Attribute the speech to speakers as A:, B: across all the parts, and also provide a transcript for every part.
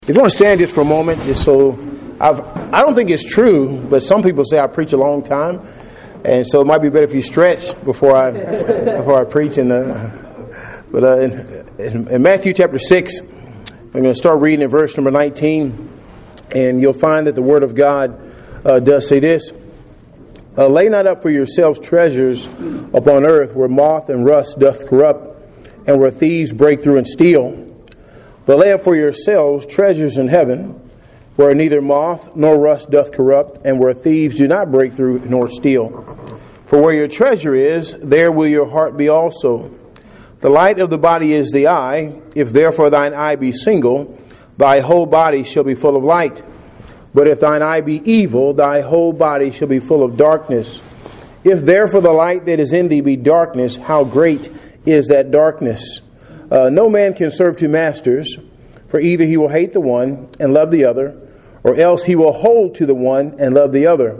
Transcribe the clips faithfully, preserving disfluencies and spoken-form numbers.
A: If you want to stand just for a moment, just so I've, I don't think it's true, but some people say I preach a long time, and so it might be better if you stretch before I before I preach. And uh, but uh, in, in Matthew chapter six, I'm going to start reading in verse number nineteen, and you'll find that the Word of God uh, does say this: uh, "Lay not up for yourselves treasures upon earth, where moth and rust doth corrupt, and where thieves break through and steal. But lay up for yourselves treasures in heaven, where neither moth nor rust doth corrupt, and where thieves do not break through nor steal. For where your treasure is, there will your heart be also. The light of the body is the eye. If therefore thine eye be single, thy whole body shall be full of light. But if thine eye be evil, thy whole body shall be full of darkness. If therefore the light that is in thee be darkness, how great is that darkness? Uh, no man can serve two masters, for either he will hate the one and love the other, or else he will hold to the one and love the other.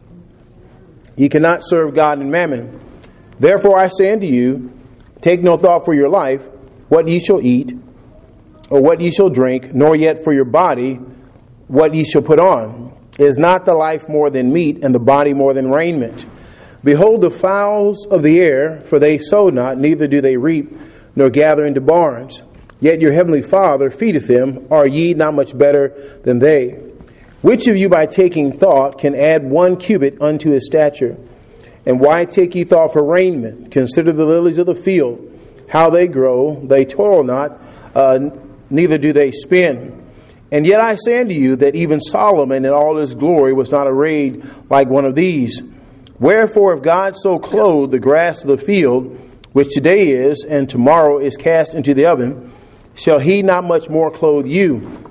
A: Ye cannot serve God and mammon. Therefore I say unto you, take no thought for your life, what ye shall eat, or what ye shall drink, nor yet for your body, what ye shall put on. Is not the life more than meat, and the body more than raiment? Behold the fowls of the air, for they sow not, neither do they reap, nor gather into barns. Yet your heavenly Father feedeth them. Are ye not much better than they? Which of you by taking thought can add one cubit unto his stature? And why take ye thought for raiment? Consider the lilies of the field, how they grow. They toil not, uh, neither do they spin. And yet I say unto you that even Solomon in all his glory was not arrayed like one of these. Wherefore if God so clothed the grass of the field, which today is, and tomorrow is cast into the oven, shall he not much more clothe you,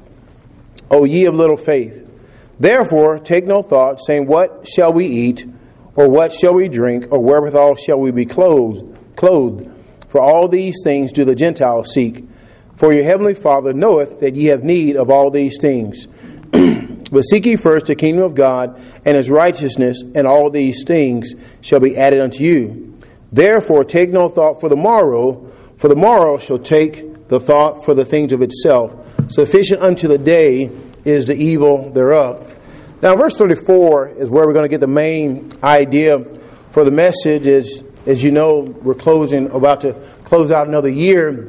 A: O ye of little faith? Therefore take no thought, saying, what shall we eat, or what shall we drink, or wherewithal shall we be clothed? Clothed. For all these things do the Gentiles seek. For your heavenly Father knoweth that ye have need of all these things. But seek ye first the kingdom of God and his righteousness, and all these things shall be added unto you. Therefore take no thought for the morrow, for the morrow shall take the thought for the things of itself. Sufficient unto the day is the evil thereof." Now verse thirty-four is where we're going to get the main idea for the message. Is, as you know, we're closing, about to close out another year.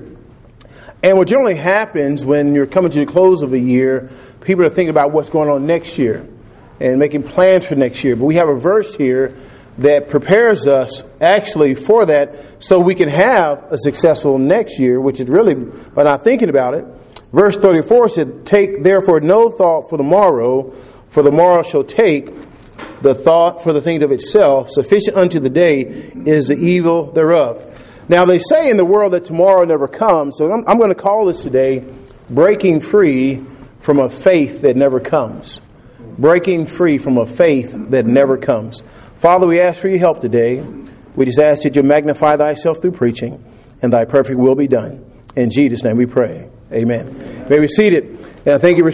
A: And what generally happens when you're coming to the close of a year, people are thinking about what's going on next year and making plans for next year. But we have a verse here that prepares us actually for that, so we can have a successful next year, which is really by not thinking about it. Verse thirty-four said, "Take therefore no thought for the morrow, for the morrow shall take the thought for the things of itself. Sufficient unto the day is the evil thereof." Now they say in the world that tomorrow never comes, so I'm, I'm going to call this today breaking free from a faith that never comes. Breaking free from a faith that never comes. Father, we ask for your help today. We just ask that you magnify thyself through preaching, and thy perfect will be done. In Jesus' name we pray. Amen. You may be seated. And I thank you for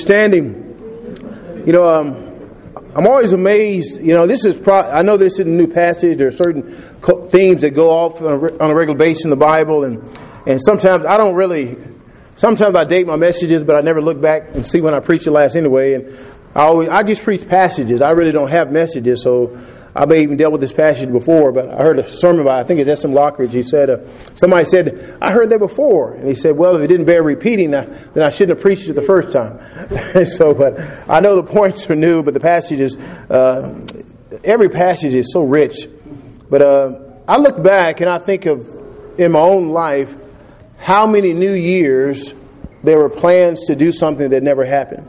A: standing. You know, um, I'm always amazed. You know, this is pro- I know this is a new passage. There are certain co- themes that go off on a, re- on a regular basis in the Bible, and and sometimes I don't really. Sometimes I date my messages, but I never look back and see when I preached the last anyway. And I always I just preach passages. I really don't have messages, so. I may even dealt with this passage before, but I heard a sermon by, I think it's S M Lockridge. He said, uh, somebody said, I heard that before. And he said, well, if it didn't bear repeating, then I shouldn't have preached it the first time. so, but I know the points are new, but the passages, uh, every passage is so rich. But uh, I look back and I think of, in my own life, how many New Years there were plans to do something that never happened.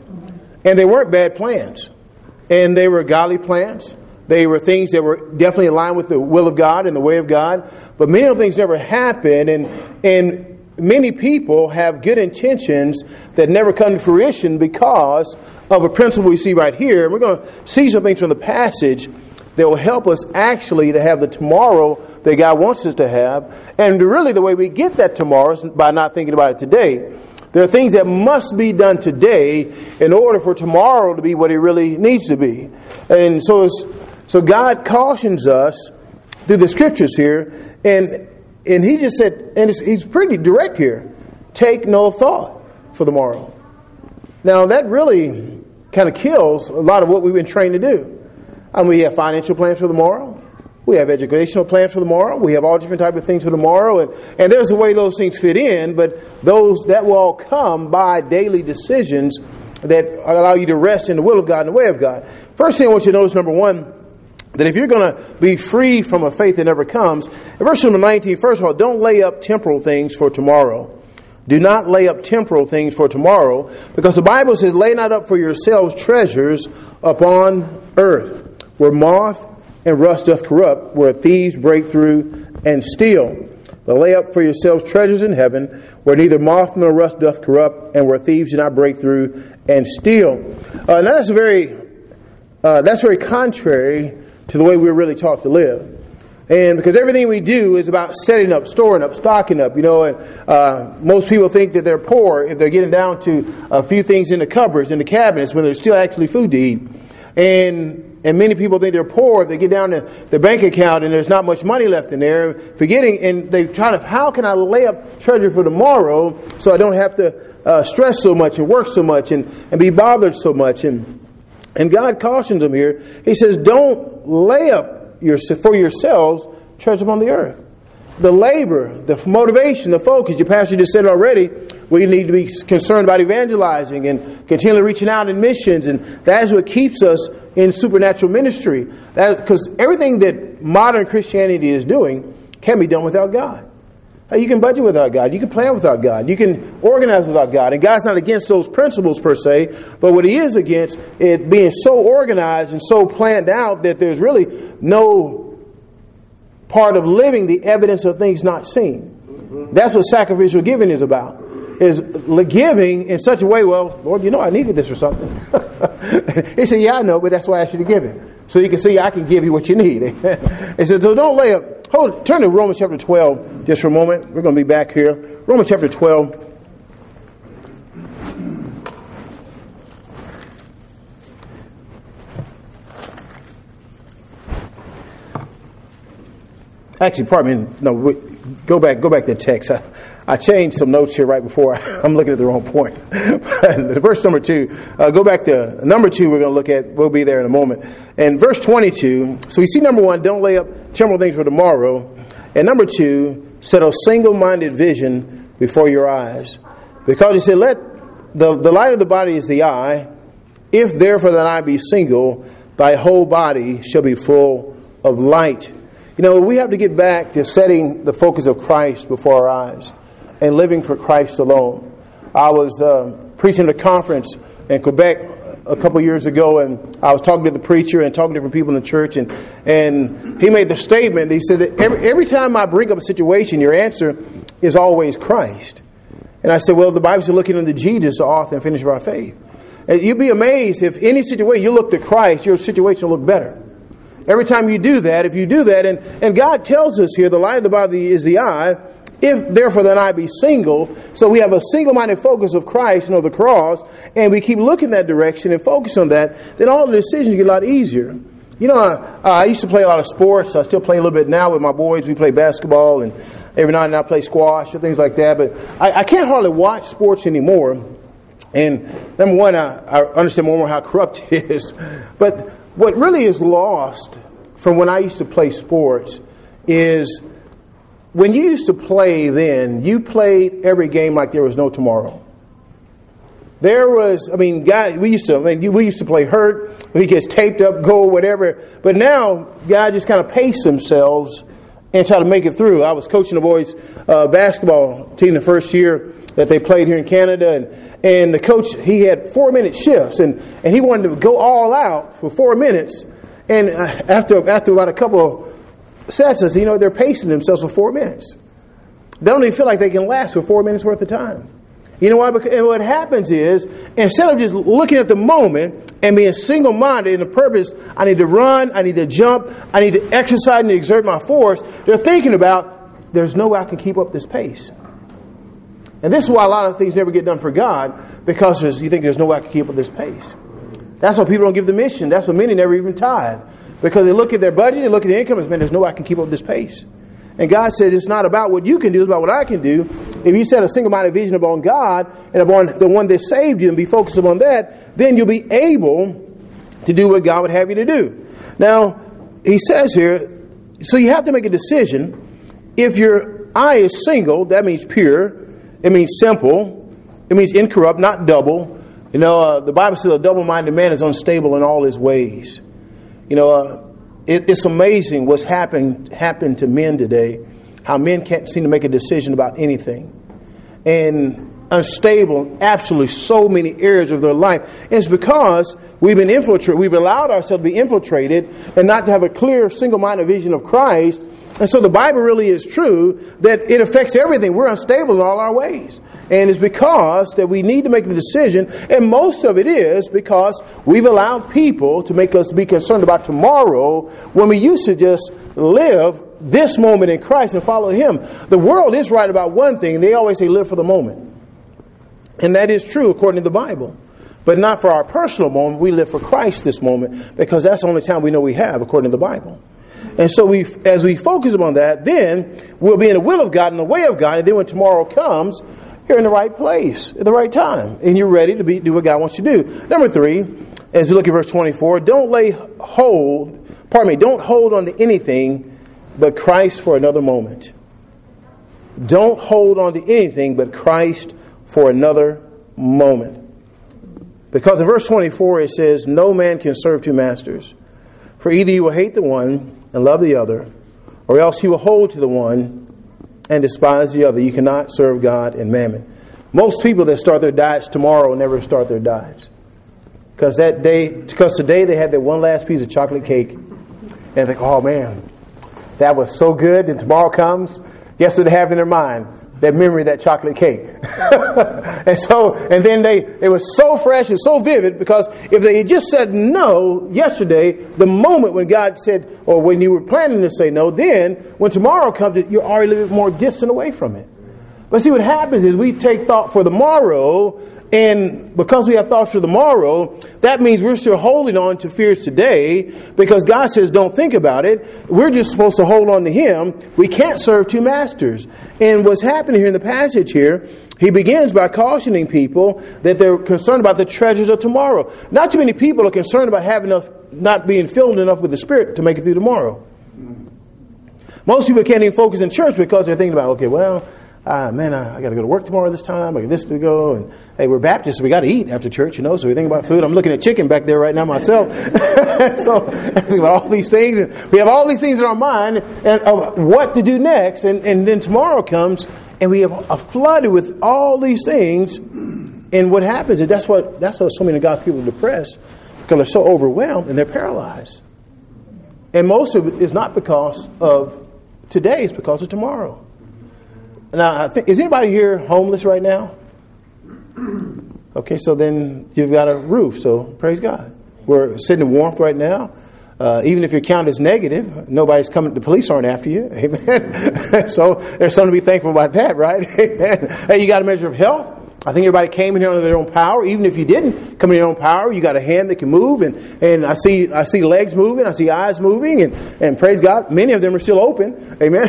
A: And they weren't bad plans. And they were godly plans. They were things that were definitely aligned with the will of God and the way of God. But many of the things never happened. And, and many people have good intentions that never come to fruition because of a principle we see right here. And we're going to see some things from the passage that will help us actually to have the tomorrow that God wants us to have. And really the way we get that tomorrow is by not thinking about it today. There are things that must be done today in order for tomorrow to be what it really needs to be. And so it's So God cautions us through the scriptures here, and and He just said, and it's, He's pretty direct here, take no thought for the morrow. Now, that really kind of kills a lot of what we've been trained to do. And we have financial plans for tomorrow. We have educational plans for tomorrow. We have all different types of things for tomorrow. And, and there's a way those things fit in, but those that will all come by daily decisions that allow you to rest in the will of God and the way of God. First thing I want you to notice, number one, that if you're going to be free from a faith that never comes, in verse number nineteen, first of all, don't lay up temporal things for tomorrow. Do not lay up temporal things for tomorrow, because the Bible says, lay not up for yourselves treasures upon earth, where moth and rust doth corrupt, where thieves break through and steal. But lay up for yourselves treasures in heaven, where neither moth nor rust doth corrupt, and where thieves do not break through and steal. Uh, now that's very, uh, that's very contrary to the way we're really taught to live. And because everything we do is about setting up, storing up, stocking up, you know, and uh, most people think that they're poor if they're getting down to a few things in the cupboards, in the cabinets, when there's still actually food to eat. And And many people think they're poor if they get down to the bank account and there's not much money left in there, forgetting, and they try to, how can I lay up treasure for tomorrow so I don't have to uh, stress so much and work so much and, and be bothered so much? And and God cautions them here. He says, don't lay up your, for yourselves treasure upon the earth. The labor, the motivation, the focus, your pastor just said it already, we need to be concerned about evangelizing and continually reaching out in missions, and that is what keeps us in supernatural ministry. That because everything that modern Christianity is doing can be done without God. You can budget without God. You can plan without God. You can organize without God. And God's not against those principles per se, but what He is against is being so organized and so planned out that there's really no part of living the evidence of things not seen. That's what sacrificial giving is about. Is giving in such a way, well, Lord, you know I needed this or something. He said, yeah, I know, but that's why I asked you to give it. So you can see I can give you what you need. He said, so don't lay up. Hold, turn to Romans chapter twelve just for a moment. We're going to be back here. Romans chapter twelve. Actually, pardon me. No, wait, go back. Go back to the text. I, I changed some notes here right before. I'm looking at the wrong point. Verse number two. Uh, go back to number two. We're going to look at. We'll be there in a moment. And verse twenty-two. So we see number one. Don't lay up temporal things for tomorrow. And number two. Set a single-minded vision before your eyes, because He said, "Let the the light of the body is the eye. If therefore thine eye be single, thy whole body shall be full of light." You know, we have to get back to setting the focus of Christ before our eyes and living for Christ alone. I was uh, preaching at a conference in Quebec a couple years ago, and I was talking to the preacher and talking to different people in the church, and and he made the statement. He said that every, every time I bring up a situation, your answer is always Christ. And I said, well, the Bible says looking unto Jesus, the author and finisher of our faith. And you'd be amazed if any situation you look to Christ, your situation will look better. Every time you do that, if you do that, and, and God tells us here, the light of the body is the eye, if therefore thine eye be single, so we have a single-minded focus of Christ and of the cross, and we keep looking that direction and focus on that, then all the decisions get a lot easier. You know, I, I used to play a lot of sports. I still play a little bit now with my boys. We play basketball, and every now and then I play squash and things like that, but I, I can't hardly watch sports anymore. And number one, I, I understand more and more how corrupt it is, but what really is lost from when I used to play sports is when you used to play then, you played every game like there was no tomorrow. There was, I mean, guys, we used to, I mean, we used to play hurt, he gets taped up, goal, whatever. But now, guys just kind of pace themselves and try to make it through. I was coaching the boys' uh, basketball team the first year that they played here in Canada, and and the coach, he had four minute shifts, and, and he wanted to go all out for four minutes. And after after about a couple of sets, I said, you know, they're pacing themselves for four minutes. They don't even feel like they can last for four minutes worth of time. You know why? Because, and what happens is, instead of just looking at the moment and being single-minded in the purpose, I need to run, I need to jump, I need to exercise and exert my force, they're thinking about, there's no way I can keep up this pace. And this is why a lot of things never get done for God, because there's, you think there's no way I can keep up this pace. That's why people don't give the mission. That's why many never even tithe. Because they look at their budget, they look at their income, and say, man, there's no way I can keep up this pace. And God said it's not about what you can do, it's about what I can do. If you set a single-minded vision upon God and upon the one that saved you and be focused upon that, then you'll be able to do what God would have you to do. Now, he says here, so you have to make a decision. If your eye is single, that means pure. It means simple. It means incorrupt, not double. You know, uh, the Bible says a double-minded man is unstable in all his ways. You know, uh, it, it's amazing what's happened happened to men today. How men can't seem to make a decision about anything. And unstable, absolutely so many areas of their life. And it's because we've been infiltrated. We've allowed ourselves to be infiltrated and not to have a clear, single-minded vision of Christ. And so the Bible really is true that it affects everything. We're unstable in all our ways. And it's because that we need to make the decision. And most of it is because we've allowed people to make us be concerned about tomorrow when we used to just live this moment in Christ and follow Him. The world is right about one thing. They always say live for the moment. And that is true according to the Bible. But not for our personal moment. We live for Christ this moment because that's the only time we know we have according to the Bible. And so we, as we focus upon that, then we'll be in the will of God and the way of God. And then when tomorrow comes, you're in the right place at the right time. And you're ready to be, do what God wants you to do. Number three, as we look at verse twenty-four, don't lay hold, pardon me, don't hold on to anything but Christ for another moment. Don't hold on to anything but Christ for another moment. Because in verse twenty-four it says, no man can serve two masters. For either you will hate the one and love the other, or else he will hold to the one and despise the other. You cannot serve God and mammon. Most people that start their diets tomorrow will never start their diets. Because that day, because today they had that one last piece of chocolate cake, and they think, oh man, that was so good. And tomorrow comes, guess what they have in their mind? That memory of that chocolate cake. and so, and then they, it was so fresh and so vivid because if they had just said no yesterday, the moment when God said, or when you were planning to say no, then when tomorrow comes, you're already a little bit more distant away from it. But see, what happens is we take thought for the morrow, and because we have thoughts for the morrow, that means we're still holding on to fears today because God says don't think about it. We're just supposed to hold on to Him. We can't serve two masters. And what's happening here in the passage here, he begins by cautioning people that they're concerned about the treasures of tomorrow. Not too many people are concerned about having enough, not being filled enough with the Spirit to make it through tomorrow. Most people can't even focus in church because they're thinking about, okay, well, Ah, man, I, I got to go to work tomorrow this time. I got this to go. And hey, we're Baptists, so we got to eat after church, you know. So we think about food. I'm looking at chicken back there right now myself. so I think about all these things. And we have all these things in our mind and of what to do next. And, and then tomorrow comes, and we have a flooded with all these things. And what happens is that's what that's why so many of God's people are depressed because they're so overwhelmed and they're paralyzed. And most of it is not because of today; it's because of tomorrow. Now, I think, is anybody here homeless right now? Okay, so then you've got a roof, so praise God. We're sitting in warmth right now. Uh, even if your count is negative, nobody's coming, the police aren't after you. Amen. So there's something to be thankful about that, right? Amen. Hey, you got a measure of health. I think everybody came in here under their own power. Even if you didn't come in your own power, you got a hand that can move, and, and I see I see legs moving, I see eyes moving, and, and praise God, many of them are still open. Amen.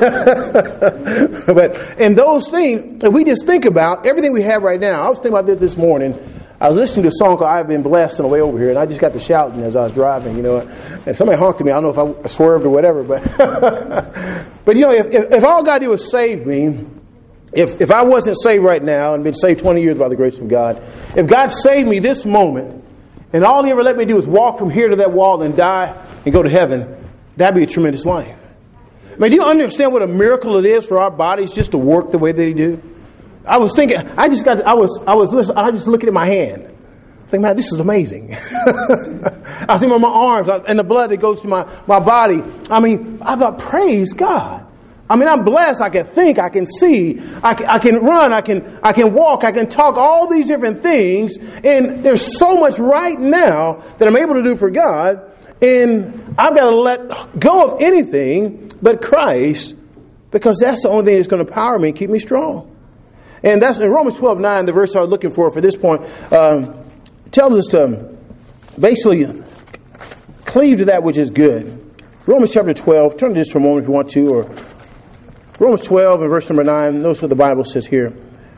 A: But in those things, if we just think about everything we have right now. I was thinking about this this morning. I was listening to a song called I've Been Blessed on the way over here, and I just got to shouting as I was driving, you know. And somebody honked at me. I don't know if I swerved or whatever, but but you know, if, if, if all God did was save me, If if I wasn't saved right now and been saved twenty years by the grace of God, if God saved me this moment and all He ever let me do is walk from here to that wall and die and go to heaven, that'd be a tremendous life. I mean, do you understand what a miracle it is for our bodies just to work the way that they do? I was thinking, I just got, I was, I was listening, I was just looking at my hand. I think, man, this is amazing. I see my, my arms and the blood that goes to my, my body. I mean, I thought, praise God. I mean, I'm blessed. I can think. I can see. I can, I can run. I can I can walk. I can talk. All these different things. And there's so much right now that I'm able to do for God. And I've got to let go of anything but Christ because that's the only thing that's going to power me and keep me strong. And that's in Romans twelve nine, the verse I was looking for for this point, um, tells us to basically cleave to that which is good. Romans chapter twelve. Turn to this for a moment if you want to, or Romans twelve and verse number nine, notice what the Bible says here.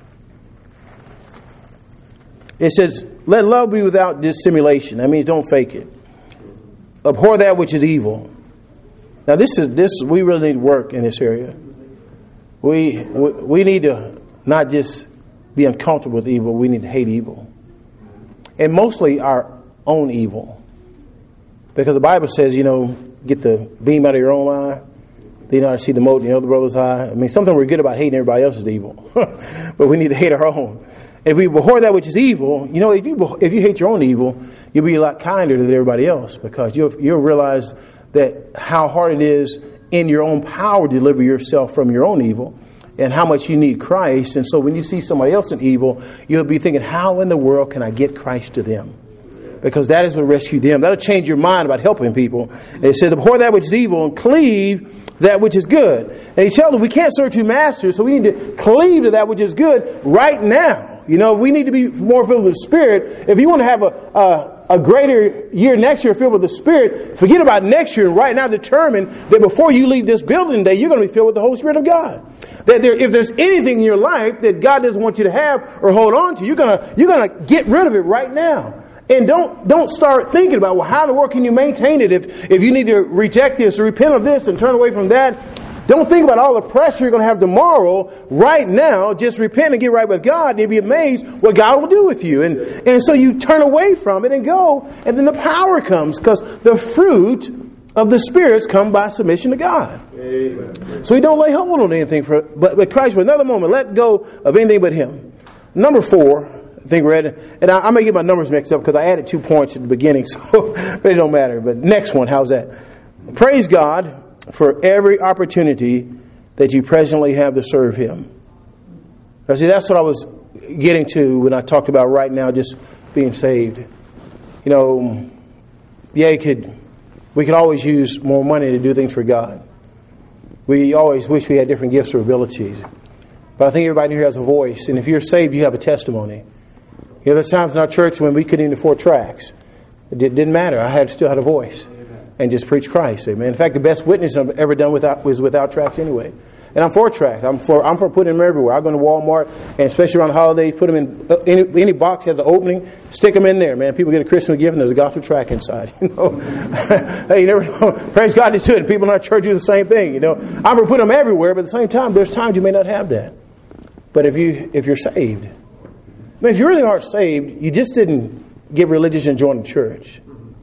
A: It says, let love be without dissimulation. That means don't fake it. Abhor that which is evil. Now this is this we really need work in this area. We we, we need to not just be uncomfortable with evil, we need to hate evil. And mostly our own evil. Because the Bible says, you know, get the beam out of your own eye. You know how to see the mote in the other brother's eye. I mean, sometimes we're good about hating everybody else's evil. But we need to hate our own. If we abhor that which is evil, you know, if you if you hate your own evil, you'll be a lot kinder to everybody else. Because you'll, you'll realize that how hard it is in your own power to deliver yourself from your own evil. And how much you need Christ. And so when you see somebody else in evil, you'll be thinking, how in the world can I get Christ to them? Because that is what rescue them. That'll change your mind about helping people. And it says, abhor that which is evil and cleave that which is good. And he tells us we can't serve two masters, so we need to cleave to that which is good right now. You know, we need to be more filled with the Spirit. If you want to have a, a, a greater year next year filled with the Spirit, forget about next year and right now determine that before you leave this building today, you're going to be filled with the Holy Spirit of God. That there, if there's anything in your life that God doesn't want you to have or hold on to, you're gonna you're gonna get rid of it right now. And don't don't start thinking about, well, how in the world can you maintain it if if you need to reject this or repent of this and turn away from that. Don't think about all the pressure you're going to have tomorrow. Right now, just repent and get right with God, and you'll be amazed what God will do with you. And and so you turn away from it and go, and then the power comes because the fruit of the spirits come by submission to God. Amen. So we don't lay hold on anything for, but, but Christ for another moment. Let go of anything but Him. Number four, I think we're at, and I, I may get my numbers mixed up because I added two points at the beginning, so but it don't matter. But next one, how's that? Praise God for every opportunity that you presently have to serve Him. Now, see, that's what I was getting to when I talked about right now just being saved. You know, yeah, you could. We could always use more money to do things for God. We always wish we had different gifts or abilities. But I think everybody here has a voice. And if you're saved, you have a testimony. You know, there's times in our church when we couldn't even afford tracts. It didn't matter. I had still had a voice. And just preach Christ. Amen. In fact, the best witness I've ever done without was without tracts anyway. And I'm for tracts. I'm for I'm for putting them everywhere. I go to Walmart, and especially around the holidays, put them in uh, any, any box has an opening, stick them in there, man. People get a Christmas gift, and there's a gospel tract inside. You know, hey, you never know. Praise God, it's good. People in our church do the same thing. You know, I'm for putting them everywhere, but at the same time, there's times you may not have that. But if you if you're saved, I mean, if you really are saved, you just didn't get religious and join the church.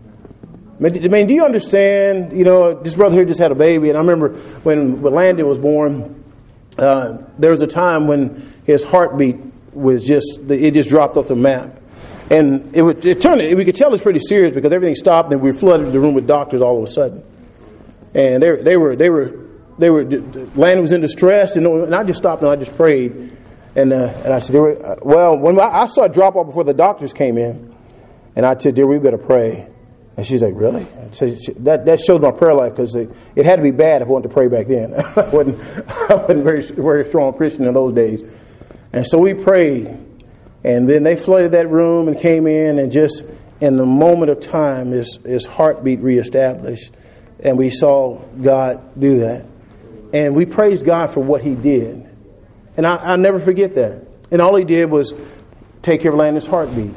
A: I mean, do you understand, you know, this brother here just had a baby, and I remember when, when Landon was born, uh, there was a time when his heartbeat was just, it just dropped off the map. And it would, it turned, we could tell it's pretty serious because everything stopped and we flooded the room with doctors all of a sudden. And they, they were, they were, they were, Landon was in distress, and, and I just stopped and I just prayed. And, uh, and I said, well, when I, I saw it drop off before the doctors came in, and I said, dear, we better pray. And she's like, really? So she, that that showed my prayer life because it, it had to be bad if I wanted to pray back then. I wasn't I wasn't very very strong Christian in those days. And so we prayed, and then they flooded that room and came in, and just in the moment of time, his his heartbeat reestablished, and we saw God do that, and we praised God for what He did, and I I'll never forget that. And all He did was take care of Landon's heartbeat.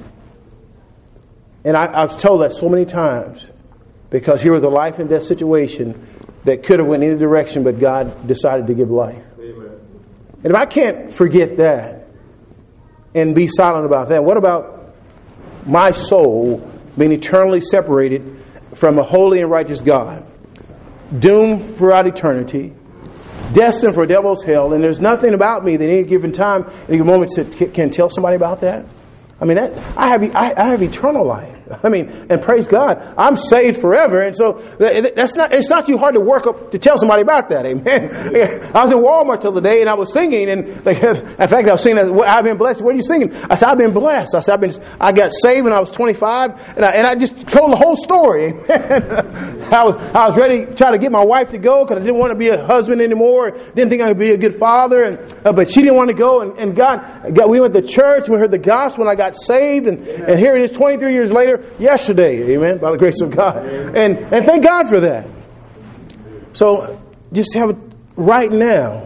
A: And I, I've told that so many times because here was a life and death situation that could have went any direction, but God decided to give life. Amen. And if I can't forget that and be silent about that, what about my soul being eternally separated from a holy and righteous God, doomed throughout eternity, destined for devil's hell, and there's nothing about me that any given time, any given moment can tell somebody about that? I mean, that, I have I, I have eternal life. I mean, and praise God, I'm saved forever. And so that's not it's not too hard to work up to tell somebody about that. Amen. I was in Walmart the other day and I was singing, and like, in fact, I was singing, I've been blessed. What are you singing? I said, I've been blessed. I said, I've been. I got saved when I was twenty-five, and I, and I just told the whole story. I was I was ready to try to get my wife to go because I didn't want to be a husband anymore. Didn't think I could be a good father, and uh, but she didn't want to go. And, and God, God, we went to church. We heard the gospel, and I got saved. And, and here it is, twenty-three years later. Yesterday, amen, by the grace of God. And and thank God for that. So just have it right now.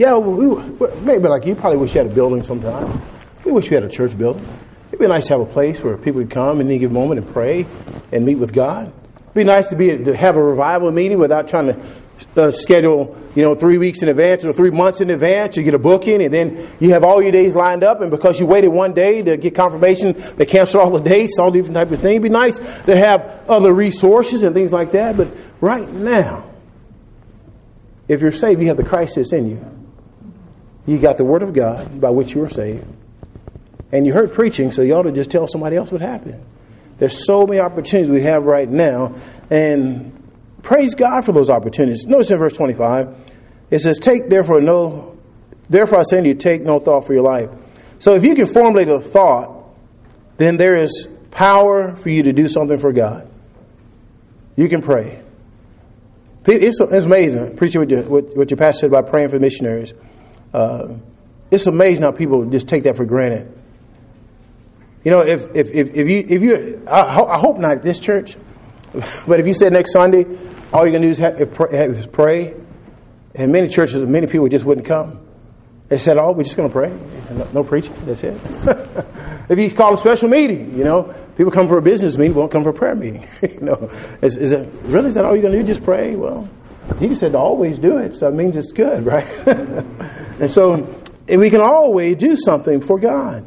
A: Yeah, we, we, maybe like you probably wish you had a building sometime. We wish we had a church building. It'd be nice to have a place where people could come and give a moment and pray and meet with God. It'd be nice to be to have a revival meeting without trying to uh, schedule, you know, three weeks in advance or three months in advance. You get a booking, and then you have all your days lined up. And because you waited one day to get confirmation, they cancel all the dates, all different types of things. It'd be nice to have other resources and things like that. But right now, if you're saved, you have the Christ that's in you. You got the Word of God by which you are saved. And you heard preaching, so you ought to just tell somebody else what happened. There's so many opportunities we have right now. And praise God for those opportunities. Notice in verse twenty-five, it says, "Take therefore no, therefore I say unto you, take no thought for your life." So if you can formulate a thought, then there is power for you to do something for God. You can pray. It's, it's amazing. Appreciate what your, what, what your pastor said about praying for missionaries. Uh, it's amazing how people just take that for granted. You know, if if if, if you if you, I, ho- I hope not at this church, but if you said next Sunday, all you're gonna do is, have, is pray, and many churches, many people just wouldn't come. They said, "Oh, we're just gonna pray, no, no preaching. That's it." If you call a special meeting, you know, people come for a business meeting, won't come for a prayer meeting. you know, is, is it really is that all you're gonna do? Just pray? Well, Jesus said to always do it, so it means it's good, right? And so, and we can always do something for God.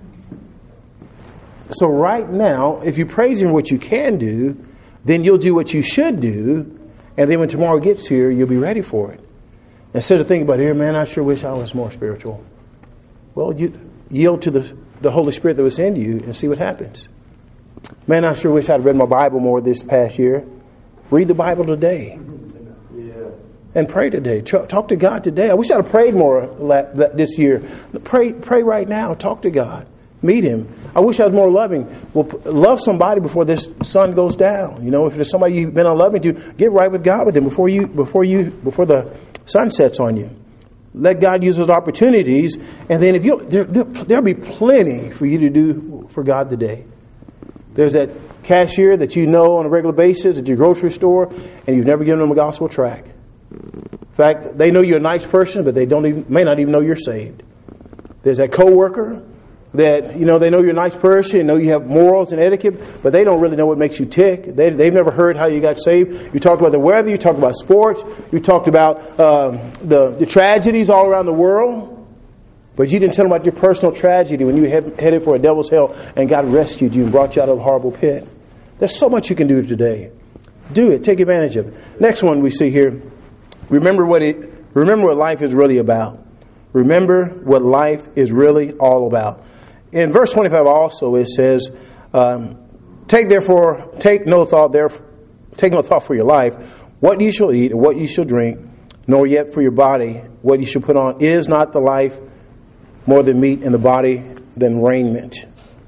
A: So right now, if you praise Him for what you can do, then you'll do what you should do, and then when tomorrow gets here, you'll be ready for it. Instead of thinking about, here, man, I sure wish I was more spiritual. Well, you yield to the, the Holy Spirit that was in you and see what happens. Man, I sure wish I'd read my Bible more this past year. Read the Bible today. And pray today. Talk to God today. I wish I'd have prayed more this year. Pray, pray right now. Talk to God. Meet Him. I wish I was more loving. Well, love somebody before this sun goes down. You know, if there's somebody you've been unloving to, get right with God with them before you, before you, before the sun sets on you. Let God use those opportunities, and then if you, there, there, there'll be plenty for you to do for God today. There's that cashier that you know on a regular basis at your grocery store, and you've never given them a gospel tract. In fact, they know you're a nice person, but they don't even, may not even know you're saved. There's that coworker that, you know, they know you're a nice person, know you have morals and etiquette, but they don't really know what makes you tick. They, they've never heard how you got saved. You talked about the weather, you talked about sports, you talked about um, the, the tragedies all around the world, but you didn't tell them about your personal tragedy when you were headed for a devil's hell and God rescued you and brought you out of a horrible pit. There's so much you can do today. Do it. Take advantage of it. Next one we see here. Remember what it. Remember what life is really about. Remember what life is really all about. In verse twenty-five also it says, um, "Take therefore, take no thought there, take no thought for your life, what you shall eat, or what you shall drink, nor yet for your body, what you shall put on. Is not the life more than meat, and the body than raiment?"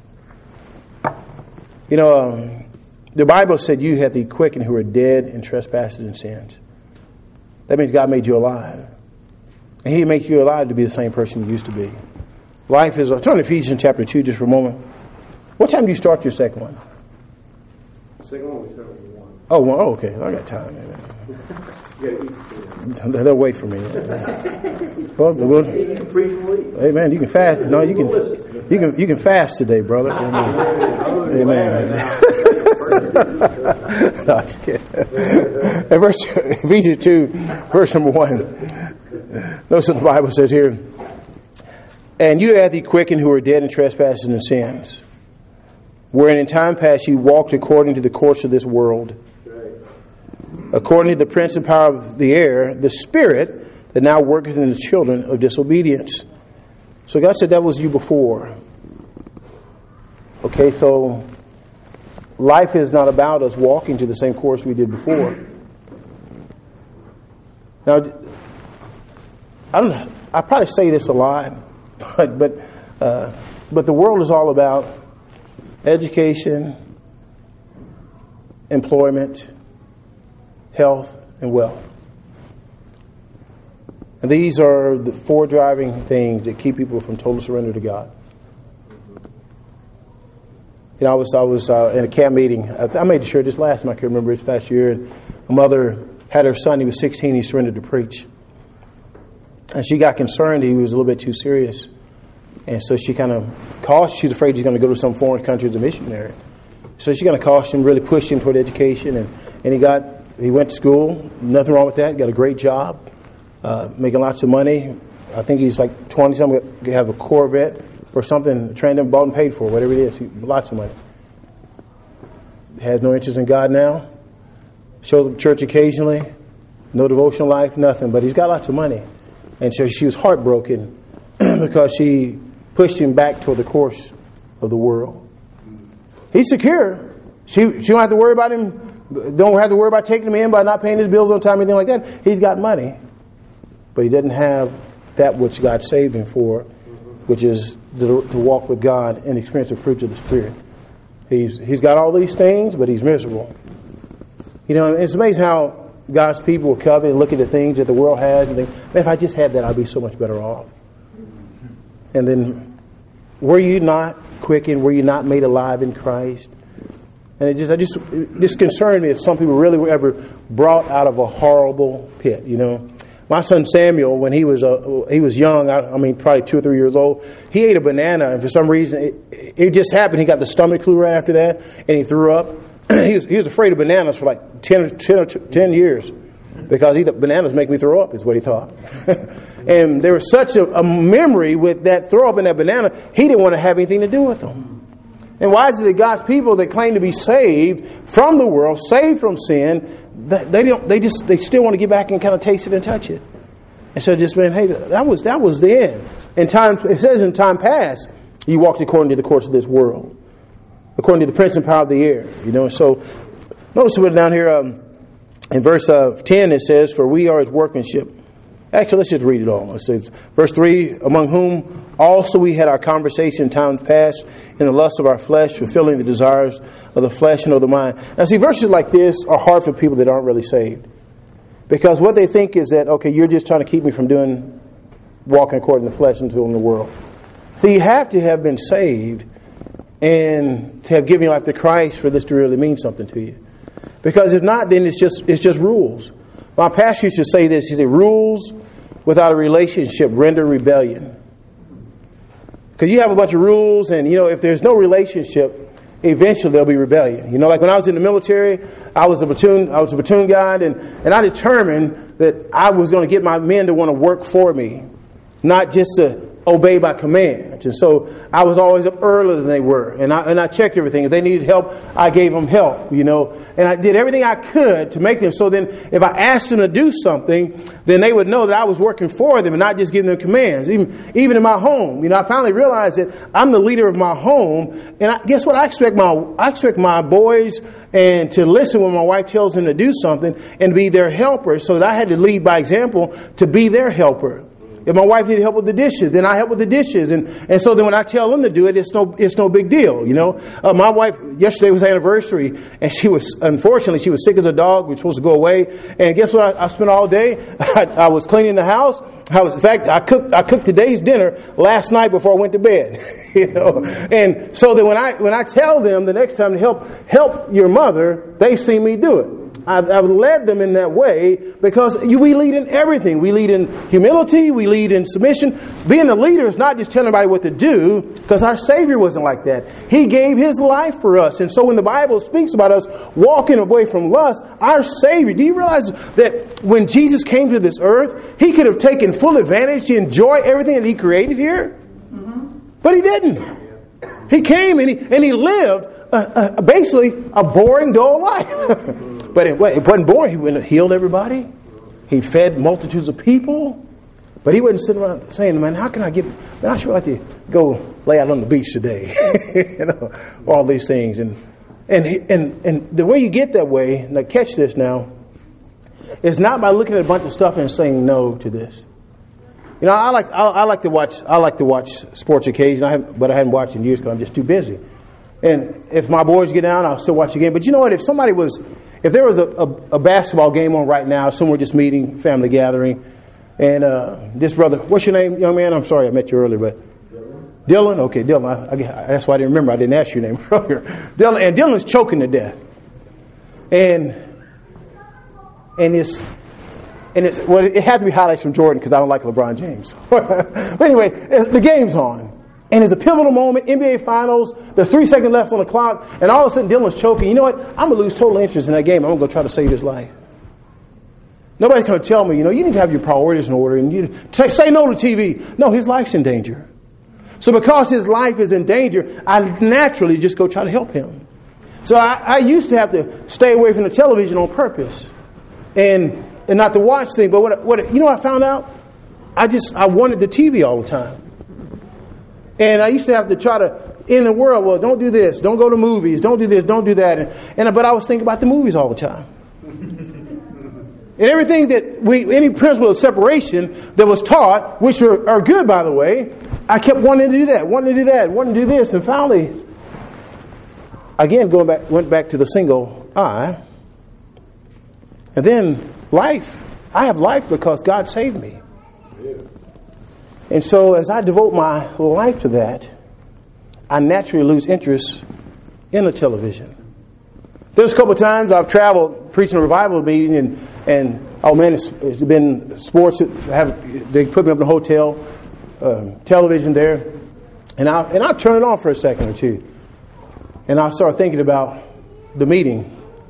A: You know, um, the Bible said you have the quickened who are dead in trespasses and sins. That means God made you alive. And He didn't make you alive to be the same person you used to be. Life is... Turn to Ephesians chapter two just for a moment. What time do you start your second one?
B: Second one we start with one.
A: Oh, well, oh, okay. I got time. They'll, they'll wait for me. Well, we'll, hey, man, you can fast. No, you can you can, you can fast today, brother. Amen. Amen. No, I'm just kidding. In verse, Ephesians two, verse number one. Notice what the Bible says here. "And you hath He quickened who are dead in trespasses and sins, wherein in time past you walked according to the course of this world, according to the prince and power of the air, the spirit that now worketh in the children of disobedience." So God said that was you before. Okay, so life is not about us walking to the same course we did before. Now, I don't know. I probably say this a lot, but but uh, but the world is all about education, employment, health, and wealth. And these are the four driving things that keep people from total surrender to God. You know, I was I was uh, in a camp meeting. I, I made sure this last time I can remember this past year. And a mother had her son. He was sixteen. He surrendered to preach. And she got concerned he was a little bit too serious. And so she kind of cautioned, she's afraid he's going to go to some foreign country as a missionary. So she kind of cautioned him, really pushed him toward education. And, and he got, he went to school, nothing wrong with that, got a great job, uh, making lots of money. I think he's like twenty-something, he have a Corvette or something, trained him, bought and paid for, whatever it is, he, lots of money. Has no interest in God now, shows up at church occasionally, no devotional life, nothing, but he's got lots of money. And so she was heartbroken because she pushed him back toward the course of the world. He's secure. She, she don't have to worry about him, don't have to worry about taking him in by not paying his bills on time, anything like that. He's got money, but he doesn't have that which God saved him for, which is to, to walk with God and experience the fruits of the Spirit. He's He's got all these things, but he's miserable. You know, it's amazing how God's people will covet and look at the things that the world has and think, man, if I just had that, I'd be so much better off. And then, were you not quickened? Were you not made alive in Christ? And it just, I just, it just concerned me if some people really were ever brought out of a horrible pit. You know, my son Samuel, when he was uh, he was young, I, I mean, probably two or three years old, he ate a banana, and for some reason, it, it just happened. He got the stomach flu right after that, and he threw up. he was he was afraid of bananas for like ten, ten, ten years because he thought bananas make me throw up, is what he thought. And there was such a, a memory with that throw up in that banana, he didn't want to have anything to do with them. And why is it that God's people that claim to be saved from the world, saved from sin, they don't, they just, they still want to get back and kind of taste it and touch it. And so just been, hey, that was, that was the end. In time, it says in time past, you walked according to the course of this world, according to the prince and power of the air. You know, so notice what down here um, in verse uh, ten it says, "For we are His workmanship." Actually, let's just read it all. It says, verse three, "Among whom also we had our conversation in times past in the lust of our flesh, fulfilling the desires of the flesh and of the mind." Now, see, verses like this are hard for people that aren't really saved. Because what they think is that, okay, you're just trying to keep me from doing, walking according to the flesh and doing the world. So you have to have been saved and to have given your life to Christ for this to really mean something to you. Because if not, then it's just it's just rules. My pastor used to say this. He said, rules without a relationship render rebellion. Because you have a bunch of rules, and, you know, if there's no relationship, eventually there'll be rebellion. You know, like when I was in the military, I was a platoon, I was a platoon guide, and, and I determined that I was going to get my men to want to work for me, not just to obey by command. And so I was always up earlier than they were, and I and I checked everything. If they needed help, I gave them help, you know, and I did everything I could to make them so then if I asked them to do something, then they would know that I was working for them and not just giving them commands. Even even in my home, you know, I finally realized that I'm the leader of my home, and I, guess what? I expect my I expect my boys and to listen when my wife tells them to do something and be their helper. So that I had to lead by example to be their helper. If my wife needed help with the dishes, then I help with the dishes. And, and so then when I tell them to do it, it's no it's no big deal, you know. Uh, my wife, yesterday was her anniversary, and she was, unfortunately, she was sick as a dog. We were supposed to go away. And guess what I, I spent all day? I, I was cleaning the house. I was, in fact, I cooked I cooked today's dinner last night before I went to bed. You know. And so that when I when I tell them the next time to help help your mother, they see me do it. I've, I've led them in that way because you, we lead in everything. We lead in humility. We lead in submission. Being a leader is not just telling everybody what to do, because our Savior wasn't like that. He gave His life for us. And so when the Bible speaks about us walking away from lust, our Savior, do you realize that when Jesus came to this earth, He could have taken full advantage to enjoy everything that He created here? Mm-hmm. But He didn't. He came and He, and he lived uh, uh, basically a boring, dull life. But it, it wasn't boring. He wouldn't have healed everybody. He fed multitudes of people. But He wasn't sitting around saying, man, how can I get, man, I sure like to go lay out on the beach today. You know, all these things. And, and, and, and the way you get that way, now catch this now, is not by looking at a bunch of stuff and saying no to this. You know, I like, I, I like to watch, I like to watch sports occasionally, I haven't, but I hadn't watched in years because I'm just too busy. And if my boys get down, I'll still watch the game. But you know what? If somebody was, if there was a, a, a basketball game on right now, somewhere just meeting, family gathering, and uh, this brother, what's your name, young man? I'm sorry, I met you earlier, but Dylan. Dylan? Okay, Dylan. I, I, that's why I didn't remember. I didn't ask your name earlier. Dylan, and Dylan's choking to death. And and it's and it's well, it had to be highlights from Jordan because I don't like LeBron James. But anyway, the game's on. And it's a pivotal moment, N B A Finals, there's three seconds left on the clock, and all of a sudden Dylan's choking. You know what? I'm going to lose total interest in that game. I'm going to go try to save his life. Nobody's going to tell me, you know, you need to have your priorities in order, and you say, say no to T V. No, his life's in danger. So because his life is in danger, I naturally just go try to help him. So I, I used to have to stay away from the television on purpose and and not to watch things. But what, what you know what I found out? I just, I wanted the T V all the time. And I used to have to try to, in the world, well, don't do this, don't go to movies, don't do this, don't do that. And, and but I was thinking about the movies all the time. And everything that we, any principle of separation that was taught, which are, are good, by the way, I kept wanting to do that, wanting to do that, wanting to do this. And finally, again, going back, went back to the single eye. And then life. I have life because God saved me. And so as I devote my life to that, I naturally lose interest in the television. There's a couple of times I've traveled preaching a revival meeting, and, and oh man, it's, it's been sports that have, they put me up in a hotel, um, television there, and I and I turn it on for a second or two, and I start thinking about the meeting.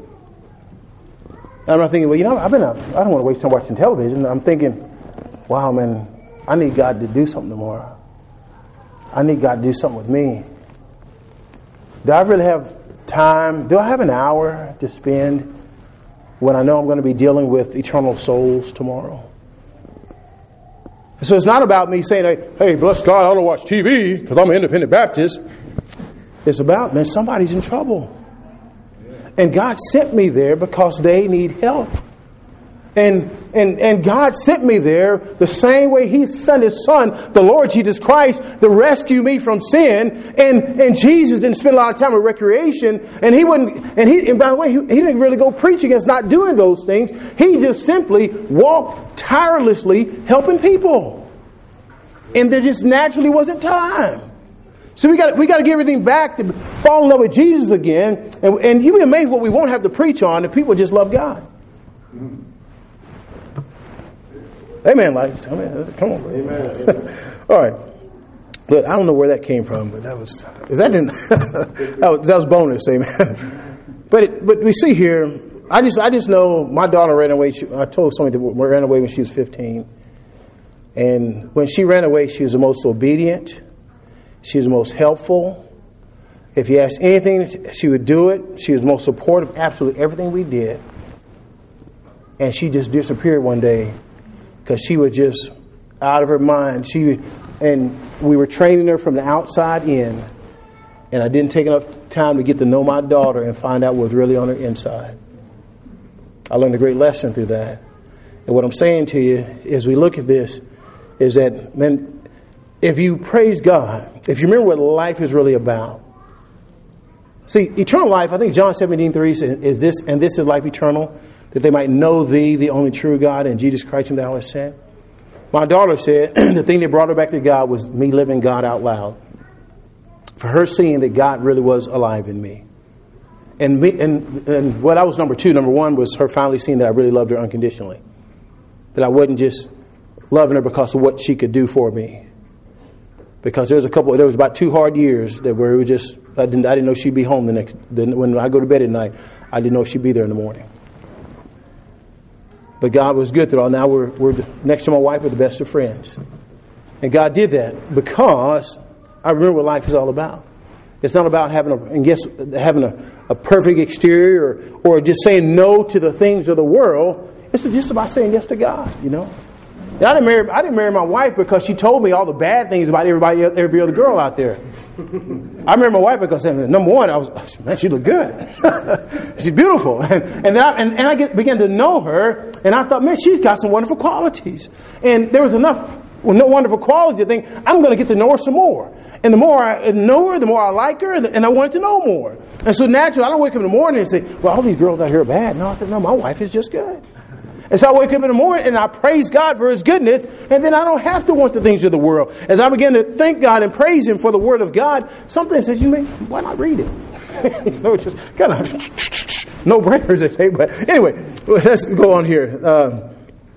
A: And I'm not thinking, well, you know, I've been, I don't want to waste time watching television. I'm thinking, wow, man, I need God to do something tomorrow. I need God to do something with me. Do I really have time? Do I have an hour to spend when I know I'm going to be dealing with eternal souls tomorrow? So it's not about me saying, hey, hey bless God, I don't watch T V because I'm an independent Baptist. It's about, man, somebody's in trouble. And God sent me there because they need help. And, and and God sent me there the same way He sent His Son, the Lord Jesus Christ, to rescue me from sin. And and Jesus didn't spend a lot of time with recreation. And he wouldn't. And he and by the way, he, he didn't really go preach against not doing those things. He just simply walked tirelessly helping people. And there just naturally wasn't time. So we got we got to get everything back to fall in love with Jesus again. And and you'll be amazed what we won't have to preach on if people just love God. Amen, lights. Amen. Come on. Amen. All right. But I don't know where that came from, but that was is that in that, was, that was bonus, amen. But it, but we see here, I just I just know my daughter ran away. She, I told somebody that we ran away when she was fifteen. And when she ran away, she was the most obedient. She was the most helpful. If you asked anything, she would do it. She was the most supportive of absolutely everything we did. And she just disappeared one day because she was just out of her mind. She and we were training her from the outside in, and I didn't take enough time to get to know my daughter and find out what was really on her inside. I learned a great lesson through that. And what I'm saying to you as we look at this is that, man, if you praise God, if you remember what life is really about. See, eternal life, I think John seventeen three says, is this, and this is life eternal, that they might know thee, the only true God, and Jesus Christ whom thou hast sent. My daughter said the thing that brought her back to God was me living God out loud. For her seeing that God really was alive in me. And me, and, and what I was number two, number one was her finally seeing that I really loved her unconditionally. That I wasn't just loving her because of what she could do for me. Because there was a couple, there was about two hard years that where it was just, I didn't, I didn't know she'd be home the next, when I go to bed at night, I didn't know she'd be there in the morning. But God was good through all. Now we're, we're next to my wife, we're the best of friends. And God did that because I remember what life is all about. It's not about having a, and guess, having a, a perfect exterior or, or just saying no to the things of the world. It's just about saying yes to God, you know. And I didn't marry, I didn't marry my wife because she told me all the bad things about everybody, every other girl out there. I married my wife because, number one, I was, man, she looked good. She's beautiful. And, and, I, and, and I get, began to know her, and I thought, man, she's got some wonderful qualities. And there was enough well, no wonderful qualities to think, I'm going to get to know her some more. And the more I know her, the more I like her, and I wanted to know more. And so naturally, I don't wake up in the morning and say, well, all these girls out here are bad. No, I said, no, my wife is just good. And so I wake up in the morning and I praise God for His goodness, and then I don't have to want the things of the world. As I begin to thank God and praise Him for the Word of God, something says, you may, why not read it? You know, it's just kind of no brainers, they say. But anyway, let's go on here. Uh,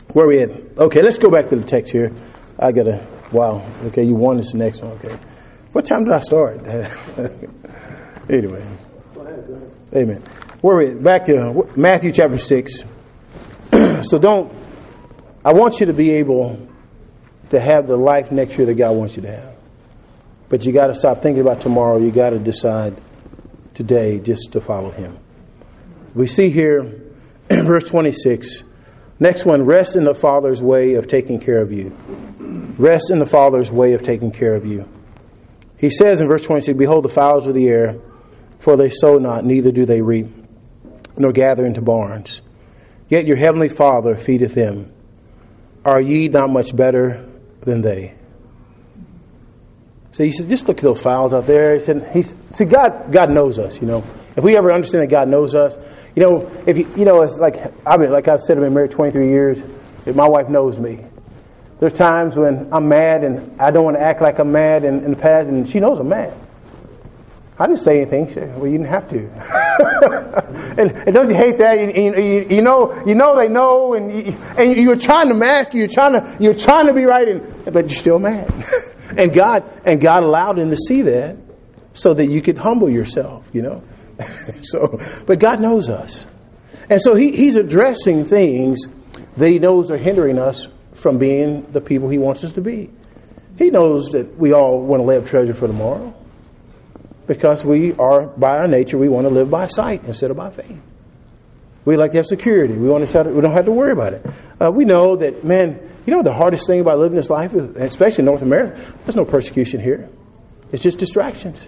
A: Where are we at? Okay, let's go back to the text here. I got to, wow. Okay, you won this next one. Okay. What time did I start? Anyway.
B: Go ahead, go ahead.
A: Amen. Where are we at? Back to Matthew chapter six. So don't, I want you to be able to have the life next year that God wants you to have. But you got to stop thinking about tomorrow. You got to decide today just to follow Him. We see here in verse twenty-six, next one, rest in the Father's way of taking care of you. Rest in the Father's way of taking care of you. He says in verse twenty-six, behold the fowls of the air, for they sow not, neither do they reap, nor gather into barns. Yet your heavenly Father feedeth them. Are ye not much better than they? So he said, just look at those fowls out there. He said, he's, see, God, God knows us, you know. If we ever understand that God knows us, you know, if you, you know, it's like, I mean, like I've said, I've been married twenty-three years. If my wife knows me. There's times when I'm mad and I don't want to act like I'm mad in, in the past, and she knows I'm mad. I didn't say anything. She said, well, you didn't have to. and, and don't you hate that? You, you, you know, you know they know, and you, and you're trying to mask. You're trying to, you're trying to be right, and, but you're still mad. and God, and God allowed him to see that, so that you could humble yourself. You know. so, but God knows us, and so he, He's addressing things that He knows are hindering us from being the people He wants us to be. He knows that we all want to lay up treasure for tomorrow. Because we are, by our nature, we want to live by sight instead of by faith. We like to have security. We want to try to, we don't have to worry about it. Uh, we know that, man, you know the hardest thing about living this life, is, especially in North America, there's no persecution here. It's just distractions.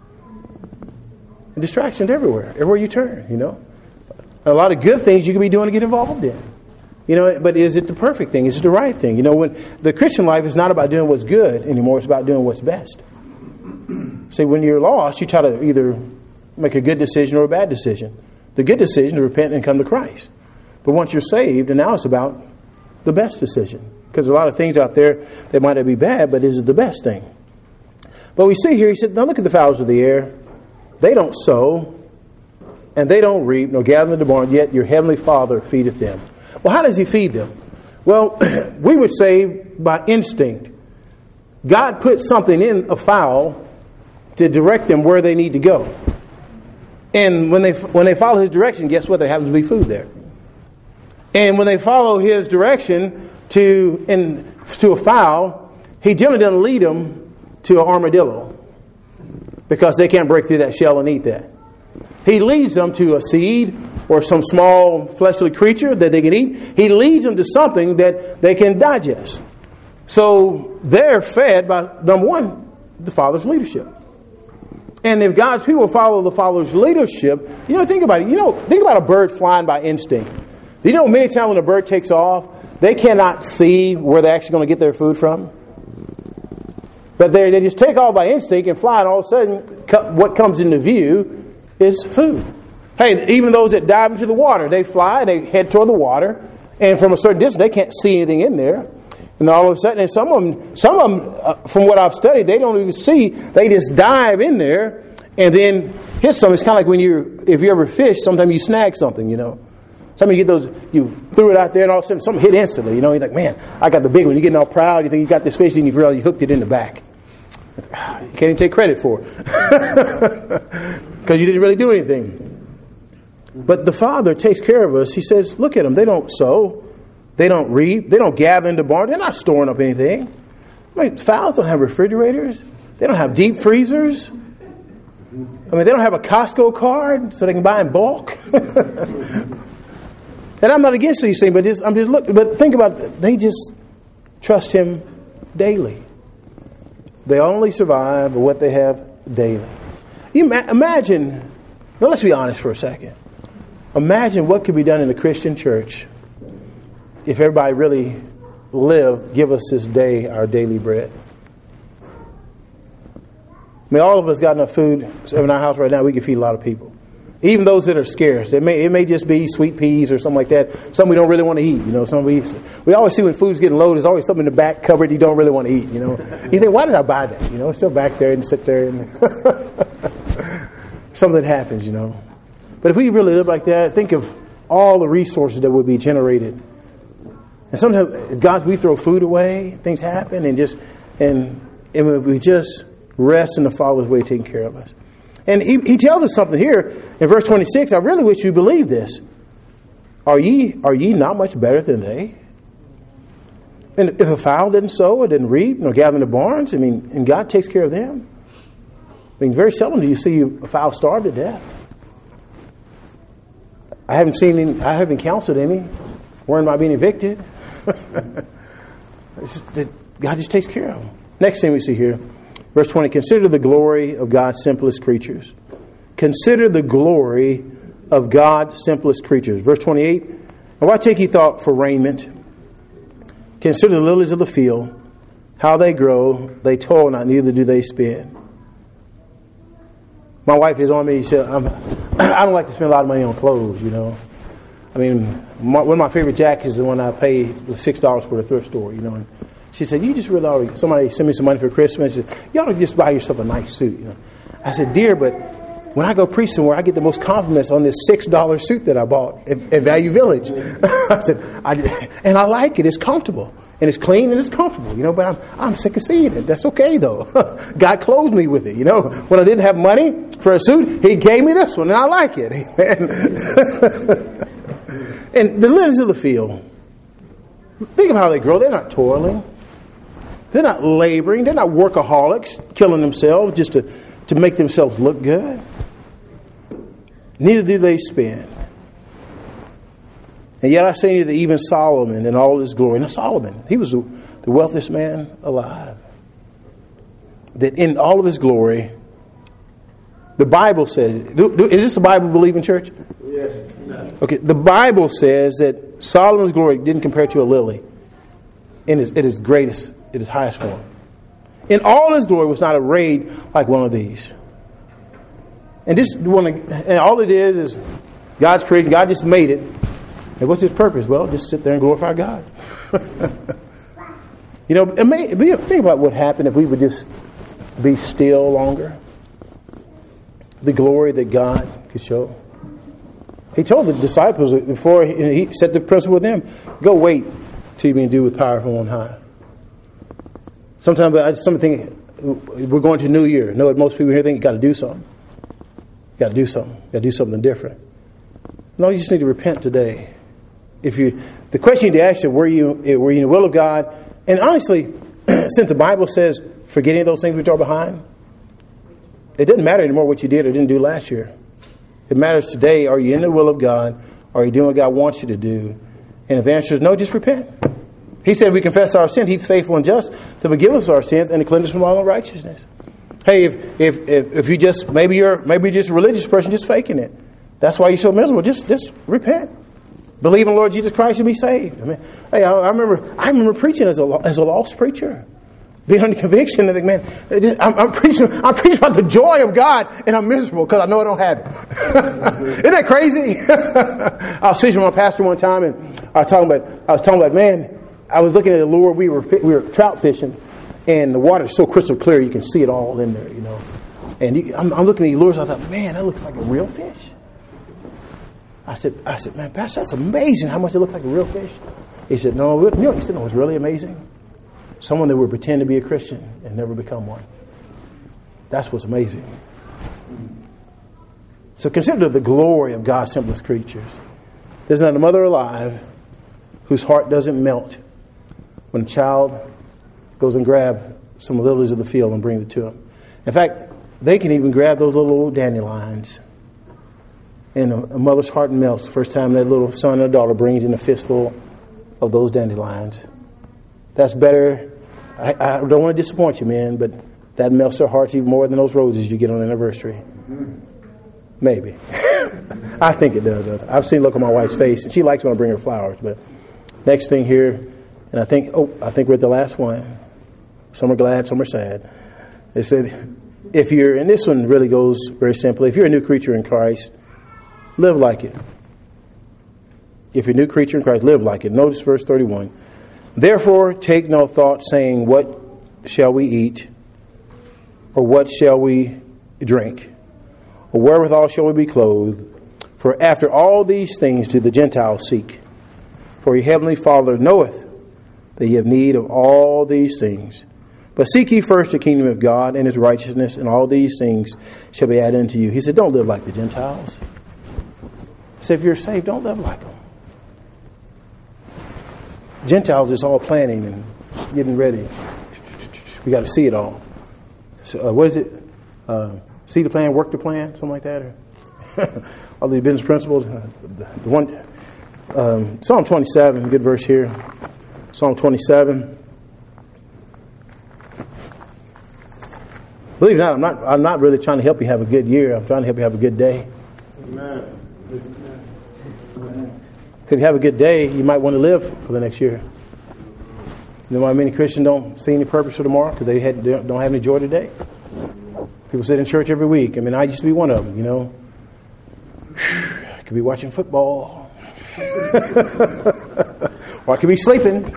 A: And distractions everywhere, everywhere you turn, you know. A lot of good things you could be doing to get involved in. You know, but is it the perfect thing? Is it the right thing? You know, when the Christian life is not about doing what's good anymore, it's about doing what's best. See, when you're lost, you try to either make a good decision or a bad decision. The good decision is to repent and come to Christ. But once you're saved, and now it's about the best decision. Because a lot of things out there that might not be bad, but is it the best thing? But we see here, he said, now look at the fowls of the air. They don't sow, and they don't reap, nor gather in the barn, yet your heavenly Father feedeth them. Well, how does He feed them? Well, we would say by instinct. God put something in a fowl to direct them where they need to go. And when they when they follow His direction, guess what? There happens to be food there. And when they follow His direction to in, to a fowl, He generally doesn't lead them to an armadillo because they can't break through that shell and eat that. He leads them to a seed or some small fleshly creature that they can eat. He leads them to something that they can digest. So they're fed by, number one, the Father's leadership. And if God's people follow the Father's leadership, you know, think about it. You know, think about a bird flying by instinct. You know, many times when a bird takes off, they cannot see where they're actually going to get their food from. But they they just take off by instinct and fly, and all of a sudden, what comes into view is food. Hey, even those that dive into the water, they fly, they head toward the water, and from a certain distance, they can't see anything in there. And all of a sudden, and some of them, some of them, uh, from what I've studied, they don't even see. They just dive in there and then hit something. It's kind of like when you, if you ever fish, sometimes you snag something, you know. Some of you get those, you threw it out there, and all of a sudden, something hit instantly. You know, you're like, man, I got the big one. You're getting all proud. You think you got this fish, and you realize you hooked it in the back. You can't even take credit for it because you didn't really do anything. But the Father takes care of us. He says, look at them. They don't sow. They don't reap. They don't gather into barns. They're not storing up anything. I mean, fowls don't have refrigerators. They don't have deep freezers. I mean, they don't have a Costco card so they can buy in bulk. And I'm not against these things, but just, I'm just looking. But think about it. They just trust Him daily. They only survive by what they have daily. You ma- imagine. Now, let's be honest for a second. Imagine what could be done in the Christian church if everybody really lived, give us this day our daily bread. I mean, all of us got enough food in our house right now. We can feed a lot of people, even those that are scarce. It may it may just be sweet peas or something like that. Some we don't really want to eat. You know, some we we always see when food's getting low, there's always something in the back cupboard you don't really want to eat. You know, you think, why did I buy that? You know, it's still back there and sit there and something happens. You know, but if we really live like that, think of all the resources that would be generated And sometimes, God, we throw food away, things happen, and just and and we just rest in the Father's way, taking care of us. And he, he tells us something here in verse twenty-six. I really wish you believed this. Are ye are ye not much better than they? And if a fowl didn't sow or didn't reap nor gather in the barns, I mean, and God takes care of them. I mean, very seldom do you see a fowl starve to death. I haven't seen any, I haven't counseled any worrying about being evicted. It's just that God just takes care of them. Next thing we see here, verse twenty, consider the glory of God's simplest creatures. Consider the glory of God's simplest creatures. Verse twenty-eight, and why take ye thought for raiment? Consider the lilies of the field, how they grow. They toil not, neither do they spin. My wife is on me. She said, I'm, I don't like to spend a lot of money on clothes, you know. I mean, my, one of my favorite jackets is the one I paid six dollars for the thrift store, you know. And she said, you just really ought to, somebody sent me some money for Christmas. She said, you ought to just buy yourself a nice suit, you know. I said, dear, but when I go preach somewhere, I get the most compliments on this six dollar suit that I bought at, at Value Village. I said, I, and I like it. It's comfortable. And it's clean and it's comfortable, you know, but I'm I'm sick of seeing it. That's okay, though. God clothed me with it, you know. When I didn't have money for a suit, He gave me this one, and I like it. Amen. And the lilies of the field, think of how they grow. They're not toiling. They're not laboring. They're not workaholics, killing themselves just to, to make themselves look good. Neither do they spin. And yet I say to you that even Solomon in all his glory, now Solomon, he was the, the wealthiest man alive. That in all of his glory, the Bible says, do, do, is this a Bible believing church?
B: Yes.
A: Okay, the Bible says that Solomon's glory didn't compare to a lily in his, at his greatest, at his highest form. In all his glory was not arrayed like one of these. And this one, and all it is is God's creation. God just made it. And what's His purpose? Well, just sit there and glorify God. You know, it may, think about what happened if we would just be still longer. The glory that God could show. He told the disciples before he, he set the principle with them, go wait till you be endued with power from on high. Sometimes I just think we're going to New Year. No, most people here think you got to do something. You got to do something. You got to do something different. No, you just need to repent today. If you, the question you need to ask is, were you, were you in the will of God? And honestly, since the Bible says, forgetting those things which are behind, it doesn't matter anymore what you did or didn't do last year. It matters today, are you in the will of God? Are you doing what God wants you to do? And if the answer is no, just repent. He said we confess our sin. He's faithful and just to forgive us our sins and to cleanse us from all unrighteousness. Hey, if, if if if you just, maybe you're maybe you're just a religious person just faking it. That's why you're so miserable. Just just repent. Believe in the Lord Jesus Christ and be saved. I mean, hey, I, I remember I remember preaching as a as a lost preacher, being under conviction and think, man, I'm, I'm preaching I'm preaching about the joy of God and I'm miserable because I know I don't have it. Isn't that crazy? I was teaching my pastor one time and I was talking about I was talking about man, I was looking at the lure. We were we were trout fishing, and the water is so crystal clear you can see it all in there, you know. And you, I'm, I'm looking at the lures. I thought, man, that looks like a real fish. I said, I said, man, Pastor, that's amazing how much it looks like a real fish. He said, no, you know, he said, no, it's really amazing. Someone that would pretend to be a Christian and never become one. That's what's amazing. So consider the glory of God's simplest creatures. There's not a mother alive whose heart doesn't melt when a child goes and grabs some lilies of the field and brings it to him. In fact, they can even grab those little dandelions. And a mother's heart melts the first time that little son or daughter brings in a fistful of those dandelions. That's better. I, I don't want to disappoint you, man, but that melts their hearts even more than those roses you get on the anniversary. Maybe. I think it does. I've seen the look on my wife's face, and she likes when I bring her flowers. But next thing here, and I think, oh, I think we're at the last one. Some are glad, some are sad. They said, if you're, and this one really goes very simply, if you're a new creature in Christ, live like it. If you're a new creature in Christ, live like it. Notice verse thirty-one. Therefore, take no thought saying, what shall we eat? Or what shall we drink? Or wherewithal shall we be clothed? For after all these things do the Gentiles seek. For your heavenly Father knoweth that ye have need of all these things. But seek ye first the kingdom of God and his righteousness, and all these things shall be added unto you. He said, don't live like the Gentiles. He said, if you're saved, don't live like them. Gentiles is all planning and getting ready. We got to see it all. So, uh, what is it? Uh, see the plan, work the plan, something like that? Or all these business principles. Uh, the, the one, um, Psalm twenty-seven, good verse here. Psalm twenty-seven. Believe it or not, I'm not. I'm not really trying to help you have a good year. I'm trying to help you have a good day.
B: Amen.
A: If you have a good day, you might want to live for the next year. You know why many Christians don't see any purpose for tomorrow? Because they had, don't have any joy today. People sit in church every week. I mean, I used to be one of them, you know. I could be watching football. Or I could be sleeping.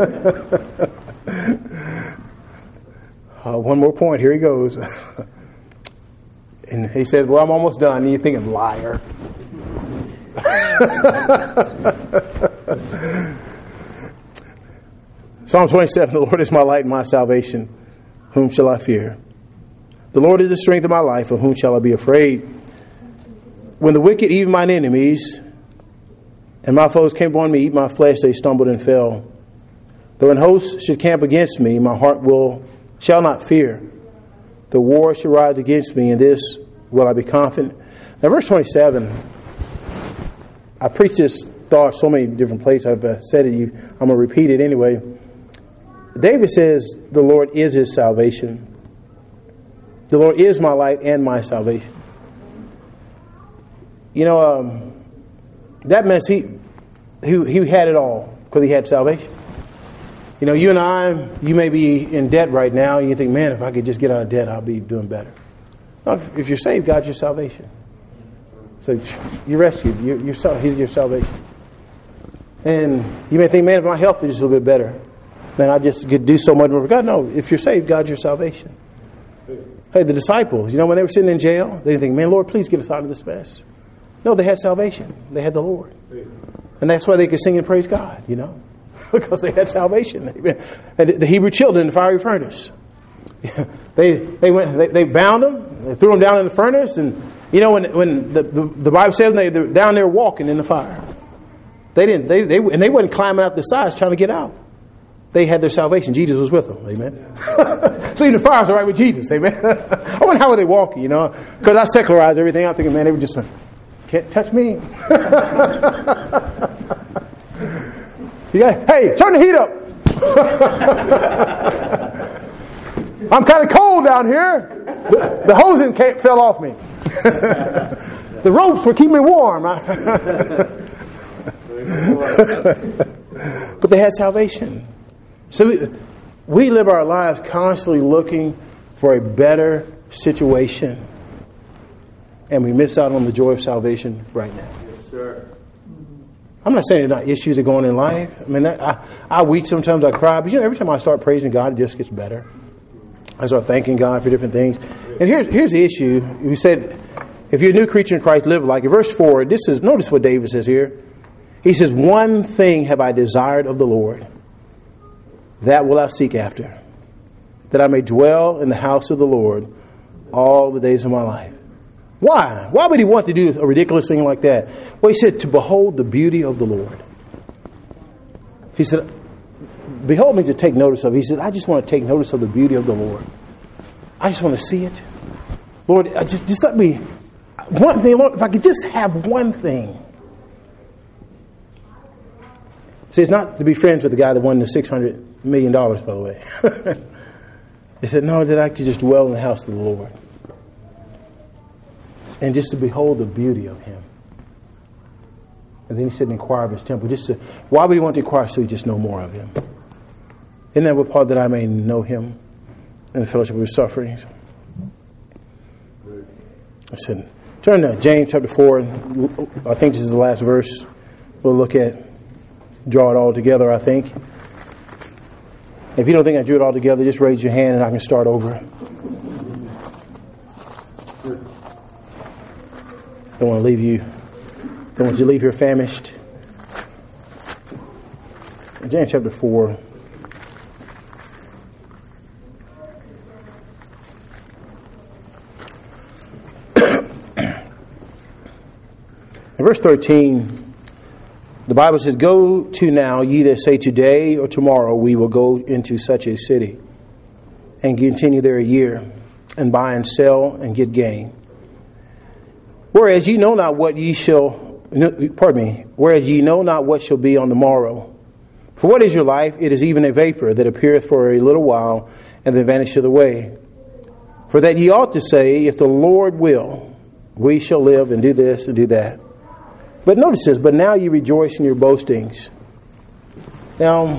A: uh, one more point. Here he goes. And he says, well, I'm almost done. And you think, liar. Psalm twenty-seven, the Lord is my light and my salvation. Whom shall I fear? The Lord is the strength of my life. Of whom shall I be afraid? When the wicked, even mine enemies, and my foes came upon me, eat my flesh, they stumbled and fell. Though an host should camp against me, my heart will shall not fear. The war shall rise against me, and this will I be confident. Now, verse twenty-seven. I preached this thought so many different places. I've uh, said it. You, I'm going to repeat it anyway. David says the Lord is his salvation. The Lord is my light and my salvation. You know, um, that means he, he he had it all because he had salvation. You know, you and I, you may be in debt right now, and you think, man, if I could just get out of debt, I'll be doing better. No, if, if you're saved, God's your salvation. So you're rescued. You're, you're, he's your salvation. And you may think, man, if my health is just a little bit better, man, I just could do so much more for God. No, if you're saved, God's your salvation. Hey, the disciples, you know, when they were sitting in jail, they didn't think, man, Lord, please get us out of this mess. No, they had salvation. They had the Lord. And that's why they could sing and praise God, you know, because they had salvation. And the Hebrew children in the fiery furnace. they they went. They, they bound them. They threw them down in the furnace. And, you know, when when the, the, the Bible says they, they're down there walking in the fire. They didn't, they, they, and they wasn't climbing up the sides trying to get out. They had their salvation. Jesus was with them. Amen. So even the fire's all right with Jesus. Amen. I wonder how were they walking, you know? Because I secularized everything. I'm thinking, man, they were just, can't touch me. You got, hey, turn the heat up. I'm kind of cold down here. The, the hosing came, fell off me. The ropes were keeping me warm. But they had salvation. So we, we live our lives constantly looking for a better situation. And we miss out on the joy of salvation right now.
B: Yes, sir.
A: I'm not saying there's not issues that go on in life. I mean, that, I, I weep sometimes, I cry. But you know, every time I start praising God, it just gets better. I start thanking God for different things. And here's here's the issue. We said, if you're a new creature in Christ, live like it. Verse four, this is, notice what David says here. He says, one thing have I desired of the Lord, that will I seek after, that I may dwell in the house of the Lord all the days of my life. Why? Why would he want to do a ridiculous thing like that? Well, he said, to behold the beauty of the Lord. He said, behold means to take notice of. He said, I just want to take notice of the beauty of the Lord. I just want to see it. Lord, I just, just let me, one thing, Lord, if I could just have one thing. See, it's not to be friends with the guy that won the six hundred million dollars, by the way. He said, no, that I could just dwell in the house of the Lord. And just to behold the beauty of him. And then he said, inquire of his temple. Just to, why would he want to inquire? So he just know more of him. Isn't that what Paul, that I may know him in the fellowship of his sufferings? I said, turn to James chapter four. I think this is the last verse we'll look at. Draw it all together, I think. If you don't think I drew it all together, just raise your hand and I can start over. Don't want to leave you. Don't want you to leave here famished. James chapter four. In verse thirteen, the Bible says, "Go to now, ye that say today or tomorrow we will go into such a city, and continue there a year, and buy and sell and get gain. Whereas ye know not what ye shall, pardon me, whereas ye know not what shall be on the morrow. For what is your life? It is even a vapor that appeareth for a little while, and then vanisheth away. For that ye ought to say, if the Lord will, we shall live and do this and do that. But notice this, but now you rejoice in your boastings." Now,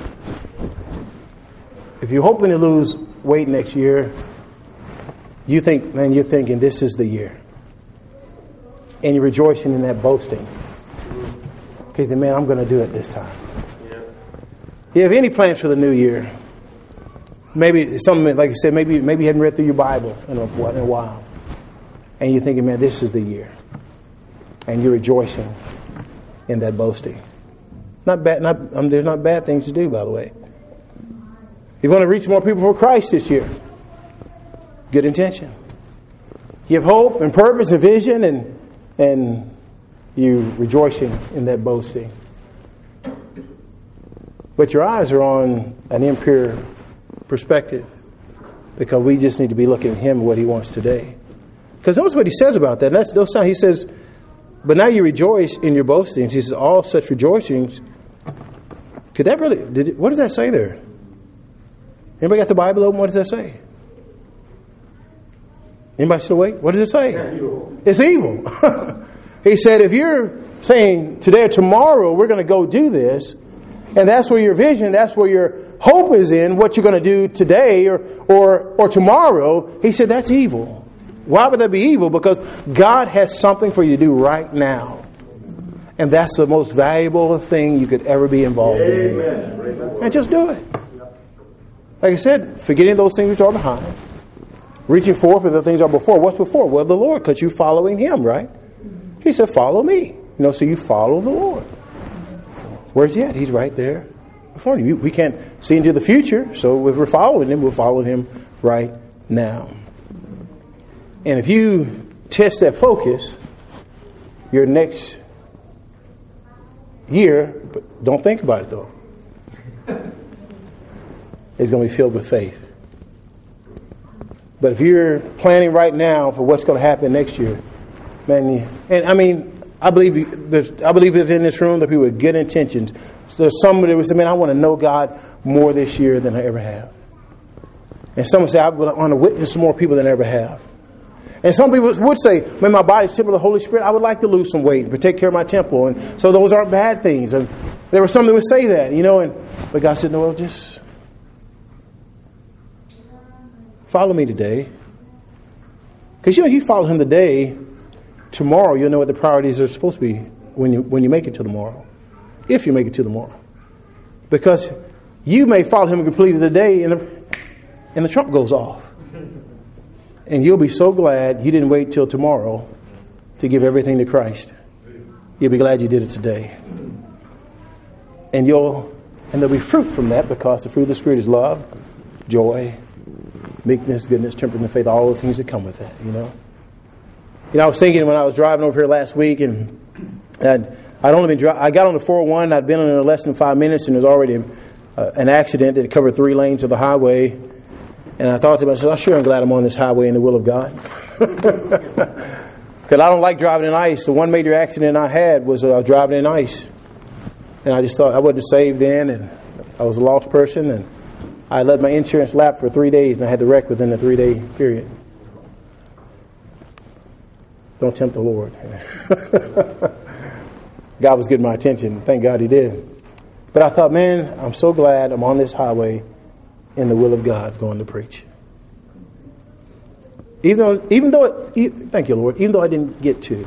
A: if you're hoping to lose weight next year, you think, man, you're thinking this is the year. And you're rejoicing in that boasting. Because, man, I'm going to do it this time. Yeah. You have any plans for the new year? Maybe something, like I said, maybe maybe you hadn't read through your Bible in a, in a while. And you're thinking, man, this is the year. And you're rejoicing in that boasting. Not bad. Not um, there's not bad things to do, by the way. You want to reach more people for Christ this year. Good intention. You have hope and purpose and vision, and and you rejoicing in that boasting. But your eyes are on an impure perspective, because we just need to be looking at Him and what He wants today. Because notice what He says about that. And that's those sound. He says, "But now you rejoice in your boastings." He says, "All such rejoicings." Could that really? Did it, what does that say there? Anybody got the Bible open? What does that say? Anybody still awake? What does it say? Evil. It's evil. He said, if you're saying today or tomorrow we're going to go do this, and that's where your vision, that's where your hope is in, what you're going to do today or or or tomorrow, he said that's evil. Why would that be evil? Because God has something for you to do right now. And that's the most valuable thing you could ever be involved Amen. in. And just do it. Like I said, forgetting those things which are behind. Reaching forth for the things that are before. What's before? Well, the Lord, because you're following Him, right? He said, follow me. You know, so you follow the Lord. Where's He at? He's right there before you. We can't see into the future, so if we're following Him, we're following Him right now. And if you test that focus, your next year, but don't think about it though, it's going to be filled with faith. But if you're planning right now for what's going to happen next year, man, you, and I mean, I believe there's, I believe within this room there are people with good intentions. So there's somebody that would say, man, I want to know God more this year than I ever have. And someone say, I want to witness more people than I ever have. And some people would say, man, my body's temple of the Holy Spirit. I would like to lose some weight and take care of my temple. And so those aren't bad things. And there were some that would say that, you know. And but God said, no, well, just follow me today. Because, you know, you follow Him today, tomorrow you'll know what the priorities are supposed to be when you when you make it to tomorrow. If you make it to tomorrow. Because you may follow Him completely today and the, and the trump goes off. And you'll be so glad you didn't wait till tomorrow to give everything to Christ. You'll be glad you did it today. And you'll and there'll be fruit from that, because the fruit of the Spirit is love, joy, meekness, goodness, temperance, and faith, all the things that come with that, you know. You know, I was thinking when I was driving over here last week, and I'd, I'd only been dri- I got on the four oh one, I'd been on it in less than five minutes, and there was already uh, an accident that covered three lanes of the highway. And I thought to myself, I'm sure I'm glad I'm on this highway in the will of God. Because I don't like driving in ice. The one major accident I had was uh, I was driving in ice. And I just thought I wasn't saved then, and I was a lost person, and I let my insurance lapse for three days, and I had to wreck within the three-day period. Don't tempt the Lord. God was getting my attention. Thank God He did. But I thought, man, I'm so glad I'm on this highway in the will of God, going to preach. Even though, even though, it, thank you, Lord, even though I didn't get to,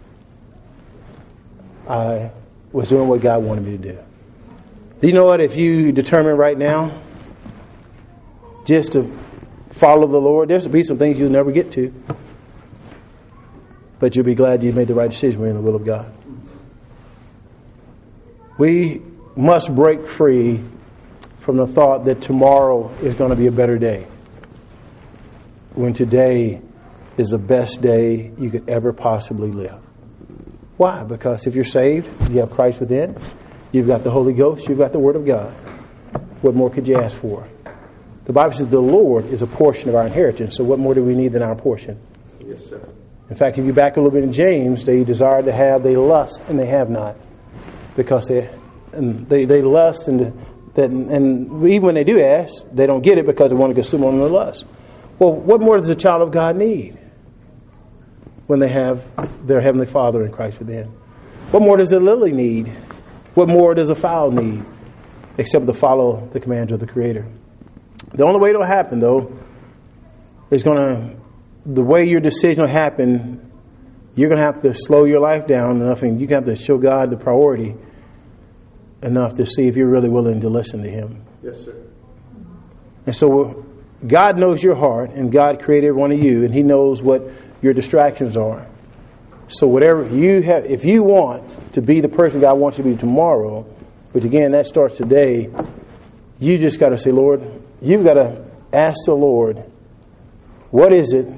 A: I was doing what God wanted me to do. Do you know what? If you determine right now just to follow the Lord, there's to be some things you'll never get to, but you'll be glad you made the right decision. We're in the will of God. We must break free from the thought that tomorrow is going to be a better day, when today is the best day you could ever possibly live. Why? Because if you're saved, you have Christ within, you've got the Holy Ghost, you've got the Word of God. What more could you ask for? The Bible says the Lord is a portion of our inheritance, so what more do we need than our portion?
B: Yes, sir.
A: In fact, if you back a little bit in James, they desire to have, they lust, and they have not. Because they and they, they lust, and, that, and even when they do ask, they don't get it because they want to consume on their lust. Well, what more does a child of God need when they have their Heavenly Father in Christ within? What more does a lily need? What more does a fowl need? Except to follow the commands of the Creator. The only way it'll happen, though, is going to, the way your decision will happen, you're going to have to slow your life down enough, and you have to show God the priority enough to see if you're really willing to listen to Him.
B: Yes, sir.
A: And so God knows your heart, and God created every one of you, and He knows what your distractions are. So whatever you have, if you want to be the person God wants you to be tomorrow, which again, that starts today, you just got to say, Lord, you've got to ask the Lord, what is it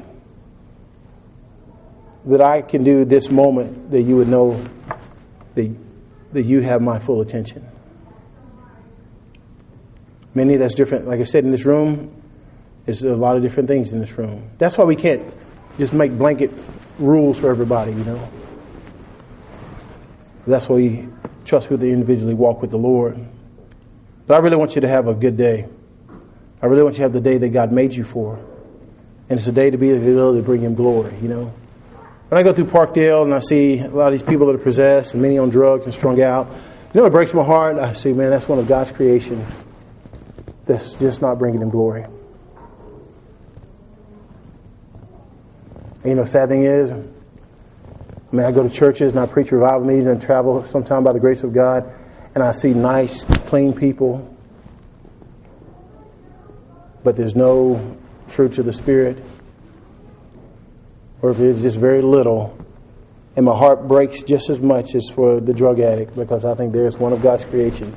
A: that I can do this moment that you would know that, that you have my full attention? Many that's different. Like I said, in this room, there's a lot of different things in this room. That's why we can't just make blanket rules for everybody, you know. That's why we trust with the individually walk with the Lord. But I really want you to have a good day. I really want you to have the day that God made you for. And it's a day to be able to bring Him glory, you know. When I go through Parkdale and I see a lot of these people that are possessed and many on drugs and strung out, you know, it breaks my heart. I say, man, that's one of God's creation that's just not bringing Him glory. And you know, sad thing is, I mean, I go to churches and I preach revival meetings and travel sometime by the grace of God, and I see nice, clean people, but there's no fruits of the Spirit, or if it's just very little, and my heart breaks just as much as for the drug addict, because I think there's one of God's creation.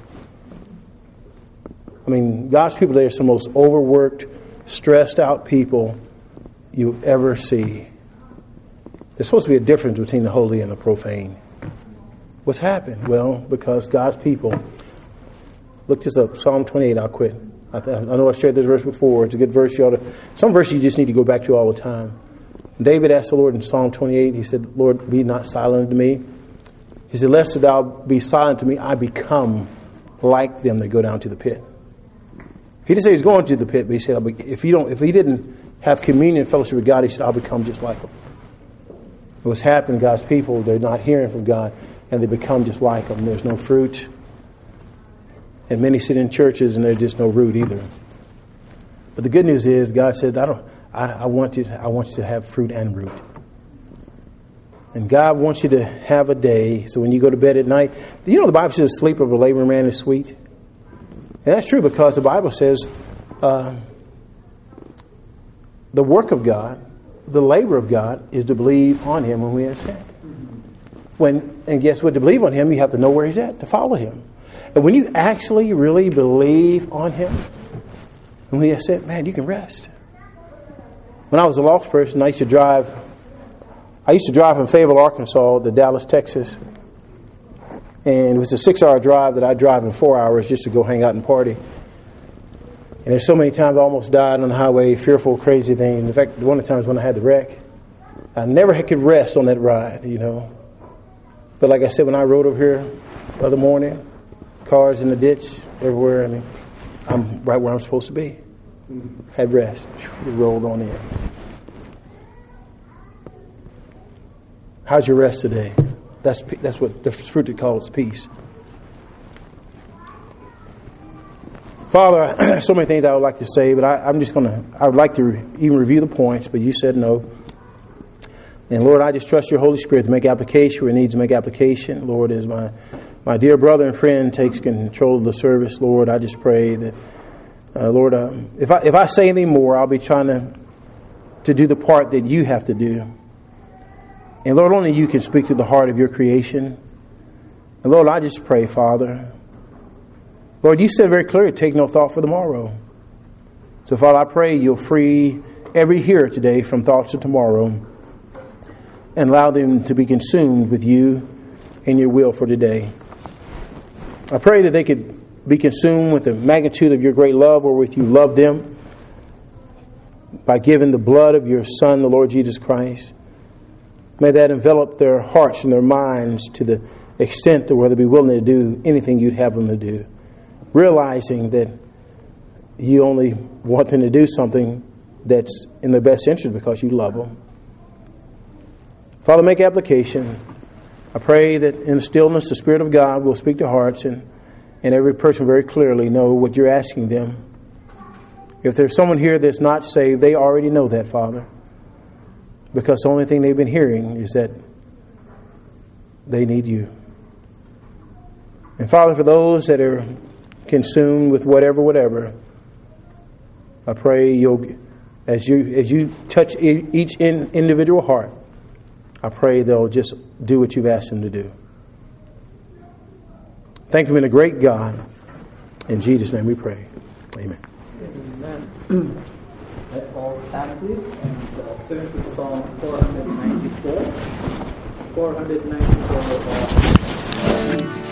A: I mean, God's people, they're some of the most overworked, stressed out people you ever see. There's supposed to be a difference between the holy and the profane. What's happened? Well, because God's people, look this up, Psalm twenty-eight, I'll quit. I, th- I know I shared this verse before. It's a good verse. You ought to, some verses you just need to go back to all the time. David asked the Lord in Psalm twenty-eight, he said, Lord, be not silent to me. He said, lest thou be silent to me, I become like them that go down to the pit. He didn't say he's going to the pit, but he said, if, you don't, if he didn't have communion and fellowship with God, he said, I'll become just like them. What's happened, God's people, they're not hearing from God, and they become just like them. There's no fruit. And many sit in churches, and there's just no root either. But the good news is, God said, I don't. I, I want you. I want you to have fruit and root. And God wants you to have a day. So when you go to bed at night, you know the Bible says, "The sleep of a laboring man is sweet." And that's true because the Bible says, uh, the work of God, the labor of God, is to believe on Him when we are sent. When and guess what? To believe on Him, you have to know where He's at to follow Him. And when you actually really believe on Him, when He has sent, man, you can rest. When I was a lost person, I used to drive. I used to drive from Fayetteville, Arkansas, to Dallas, Texas, and it was a six-hour drive that I drive in four hours just to go hang out and party. And there's so many times I almost died on the highway, fearful, crazy thing. In fact, one of the times when I had the wreck, I never could rest on that ride, you know. But like I said, when I rode over here the other morning, cars in the ditch, everywhere, I mean, I'm right where I'm supposed to be. Had rest. It rolled on in. How's your rest today? That's that's what the fruit that calls peace. Father, so many things I would like to say, but I, I'm just going to, I would like to re, even review the points, but you said no. And Lord, I just trust your Holy Spirit to make application where it needs to make application. Lord, as my, my dear brother and friend takes control of the service, Lord, I just pray that, uh, Lord, uh, if I if I say any more, I'll be trying to, to do the part that you have to do. And Lord, only you can speak to the heart of your creation. And Lord, I just pray, Father, Lord, you said very clearly, take no thought for tomorrow. So, Father, I pray you'll free every hearer today from thoughts of tomorrow and allow them to be consumed with you and your will for today. I pray that they could be consumed with the magnitude of your great love wherewith you love them by giving the blood of your Son, the Lord Jesus Christ. May that envelop their hearts and their minds to the extent to where they'll be willing to do anything you'd have them to do, realizing that you only want them to do something that's in their best interest because you love them. Father, make application. I pray that in the stillness, the Spirit of God will speak to hearts and, and every person very clearly know what you're asking them. If there's someone here that's not saved, they already know that, Father, because the only thing they've been hearing is that they need you. And Father, for those that are consumed with whatever, whatever, I pray you'll, as you as you touch each individual heart, I pray they'll just do what you've asked them to do. Thank you, for being a great God. In Jesus' name we pray. Amen.
C: Amen. Let's all stand, please, and uh, turn to Psalm four ninety-four. four ninety-four. Uh,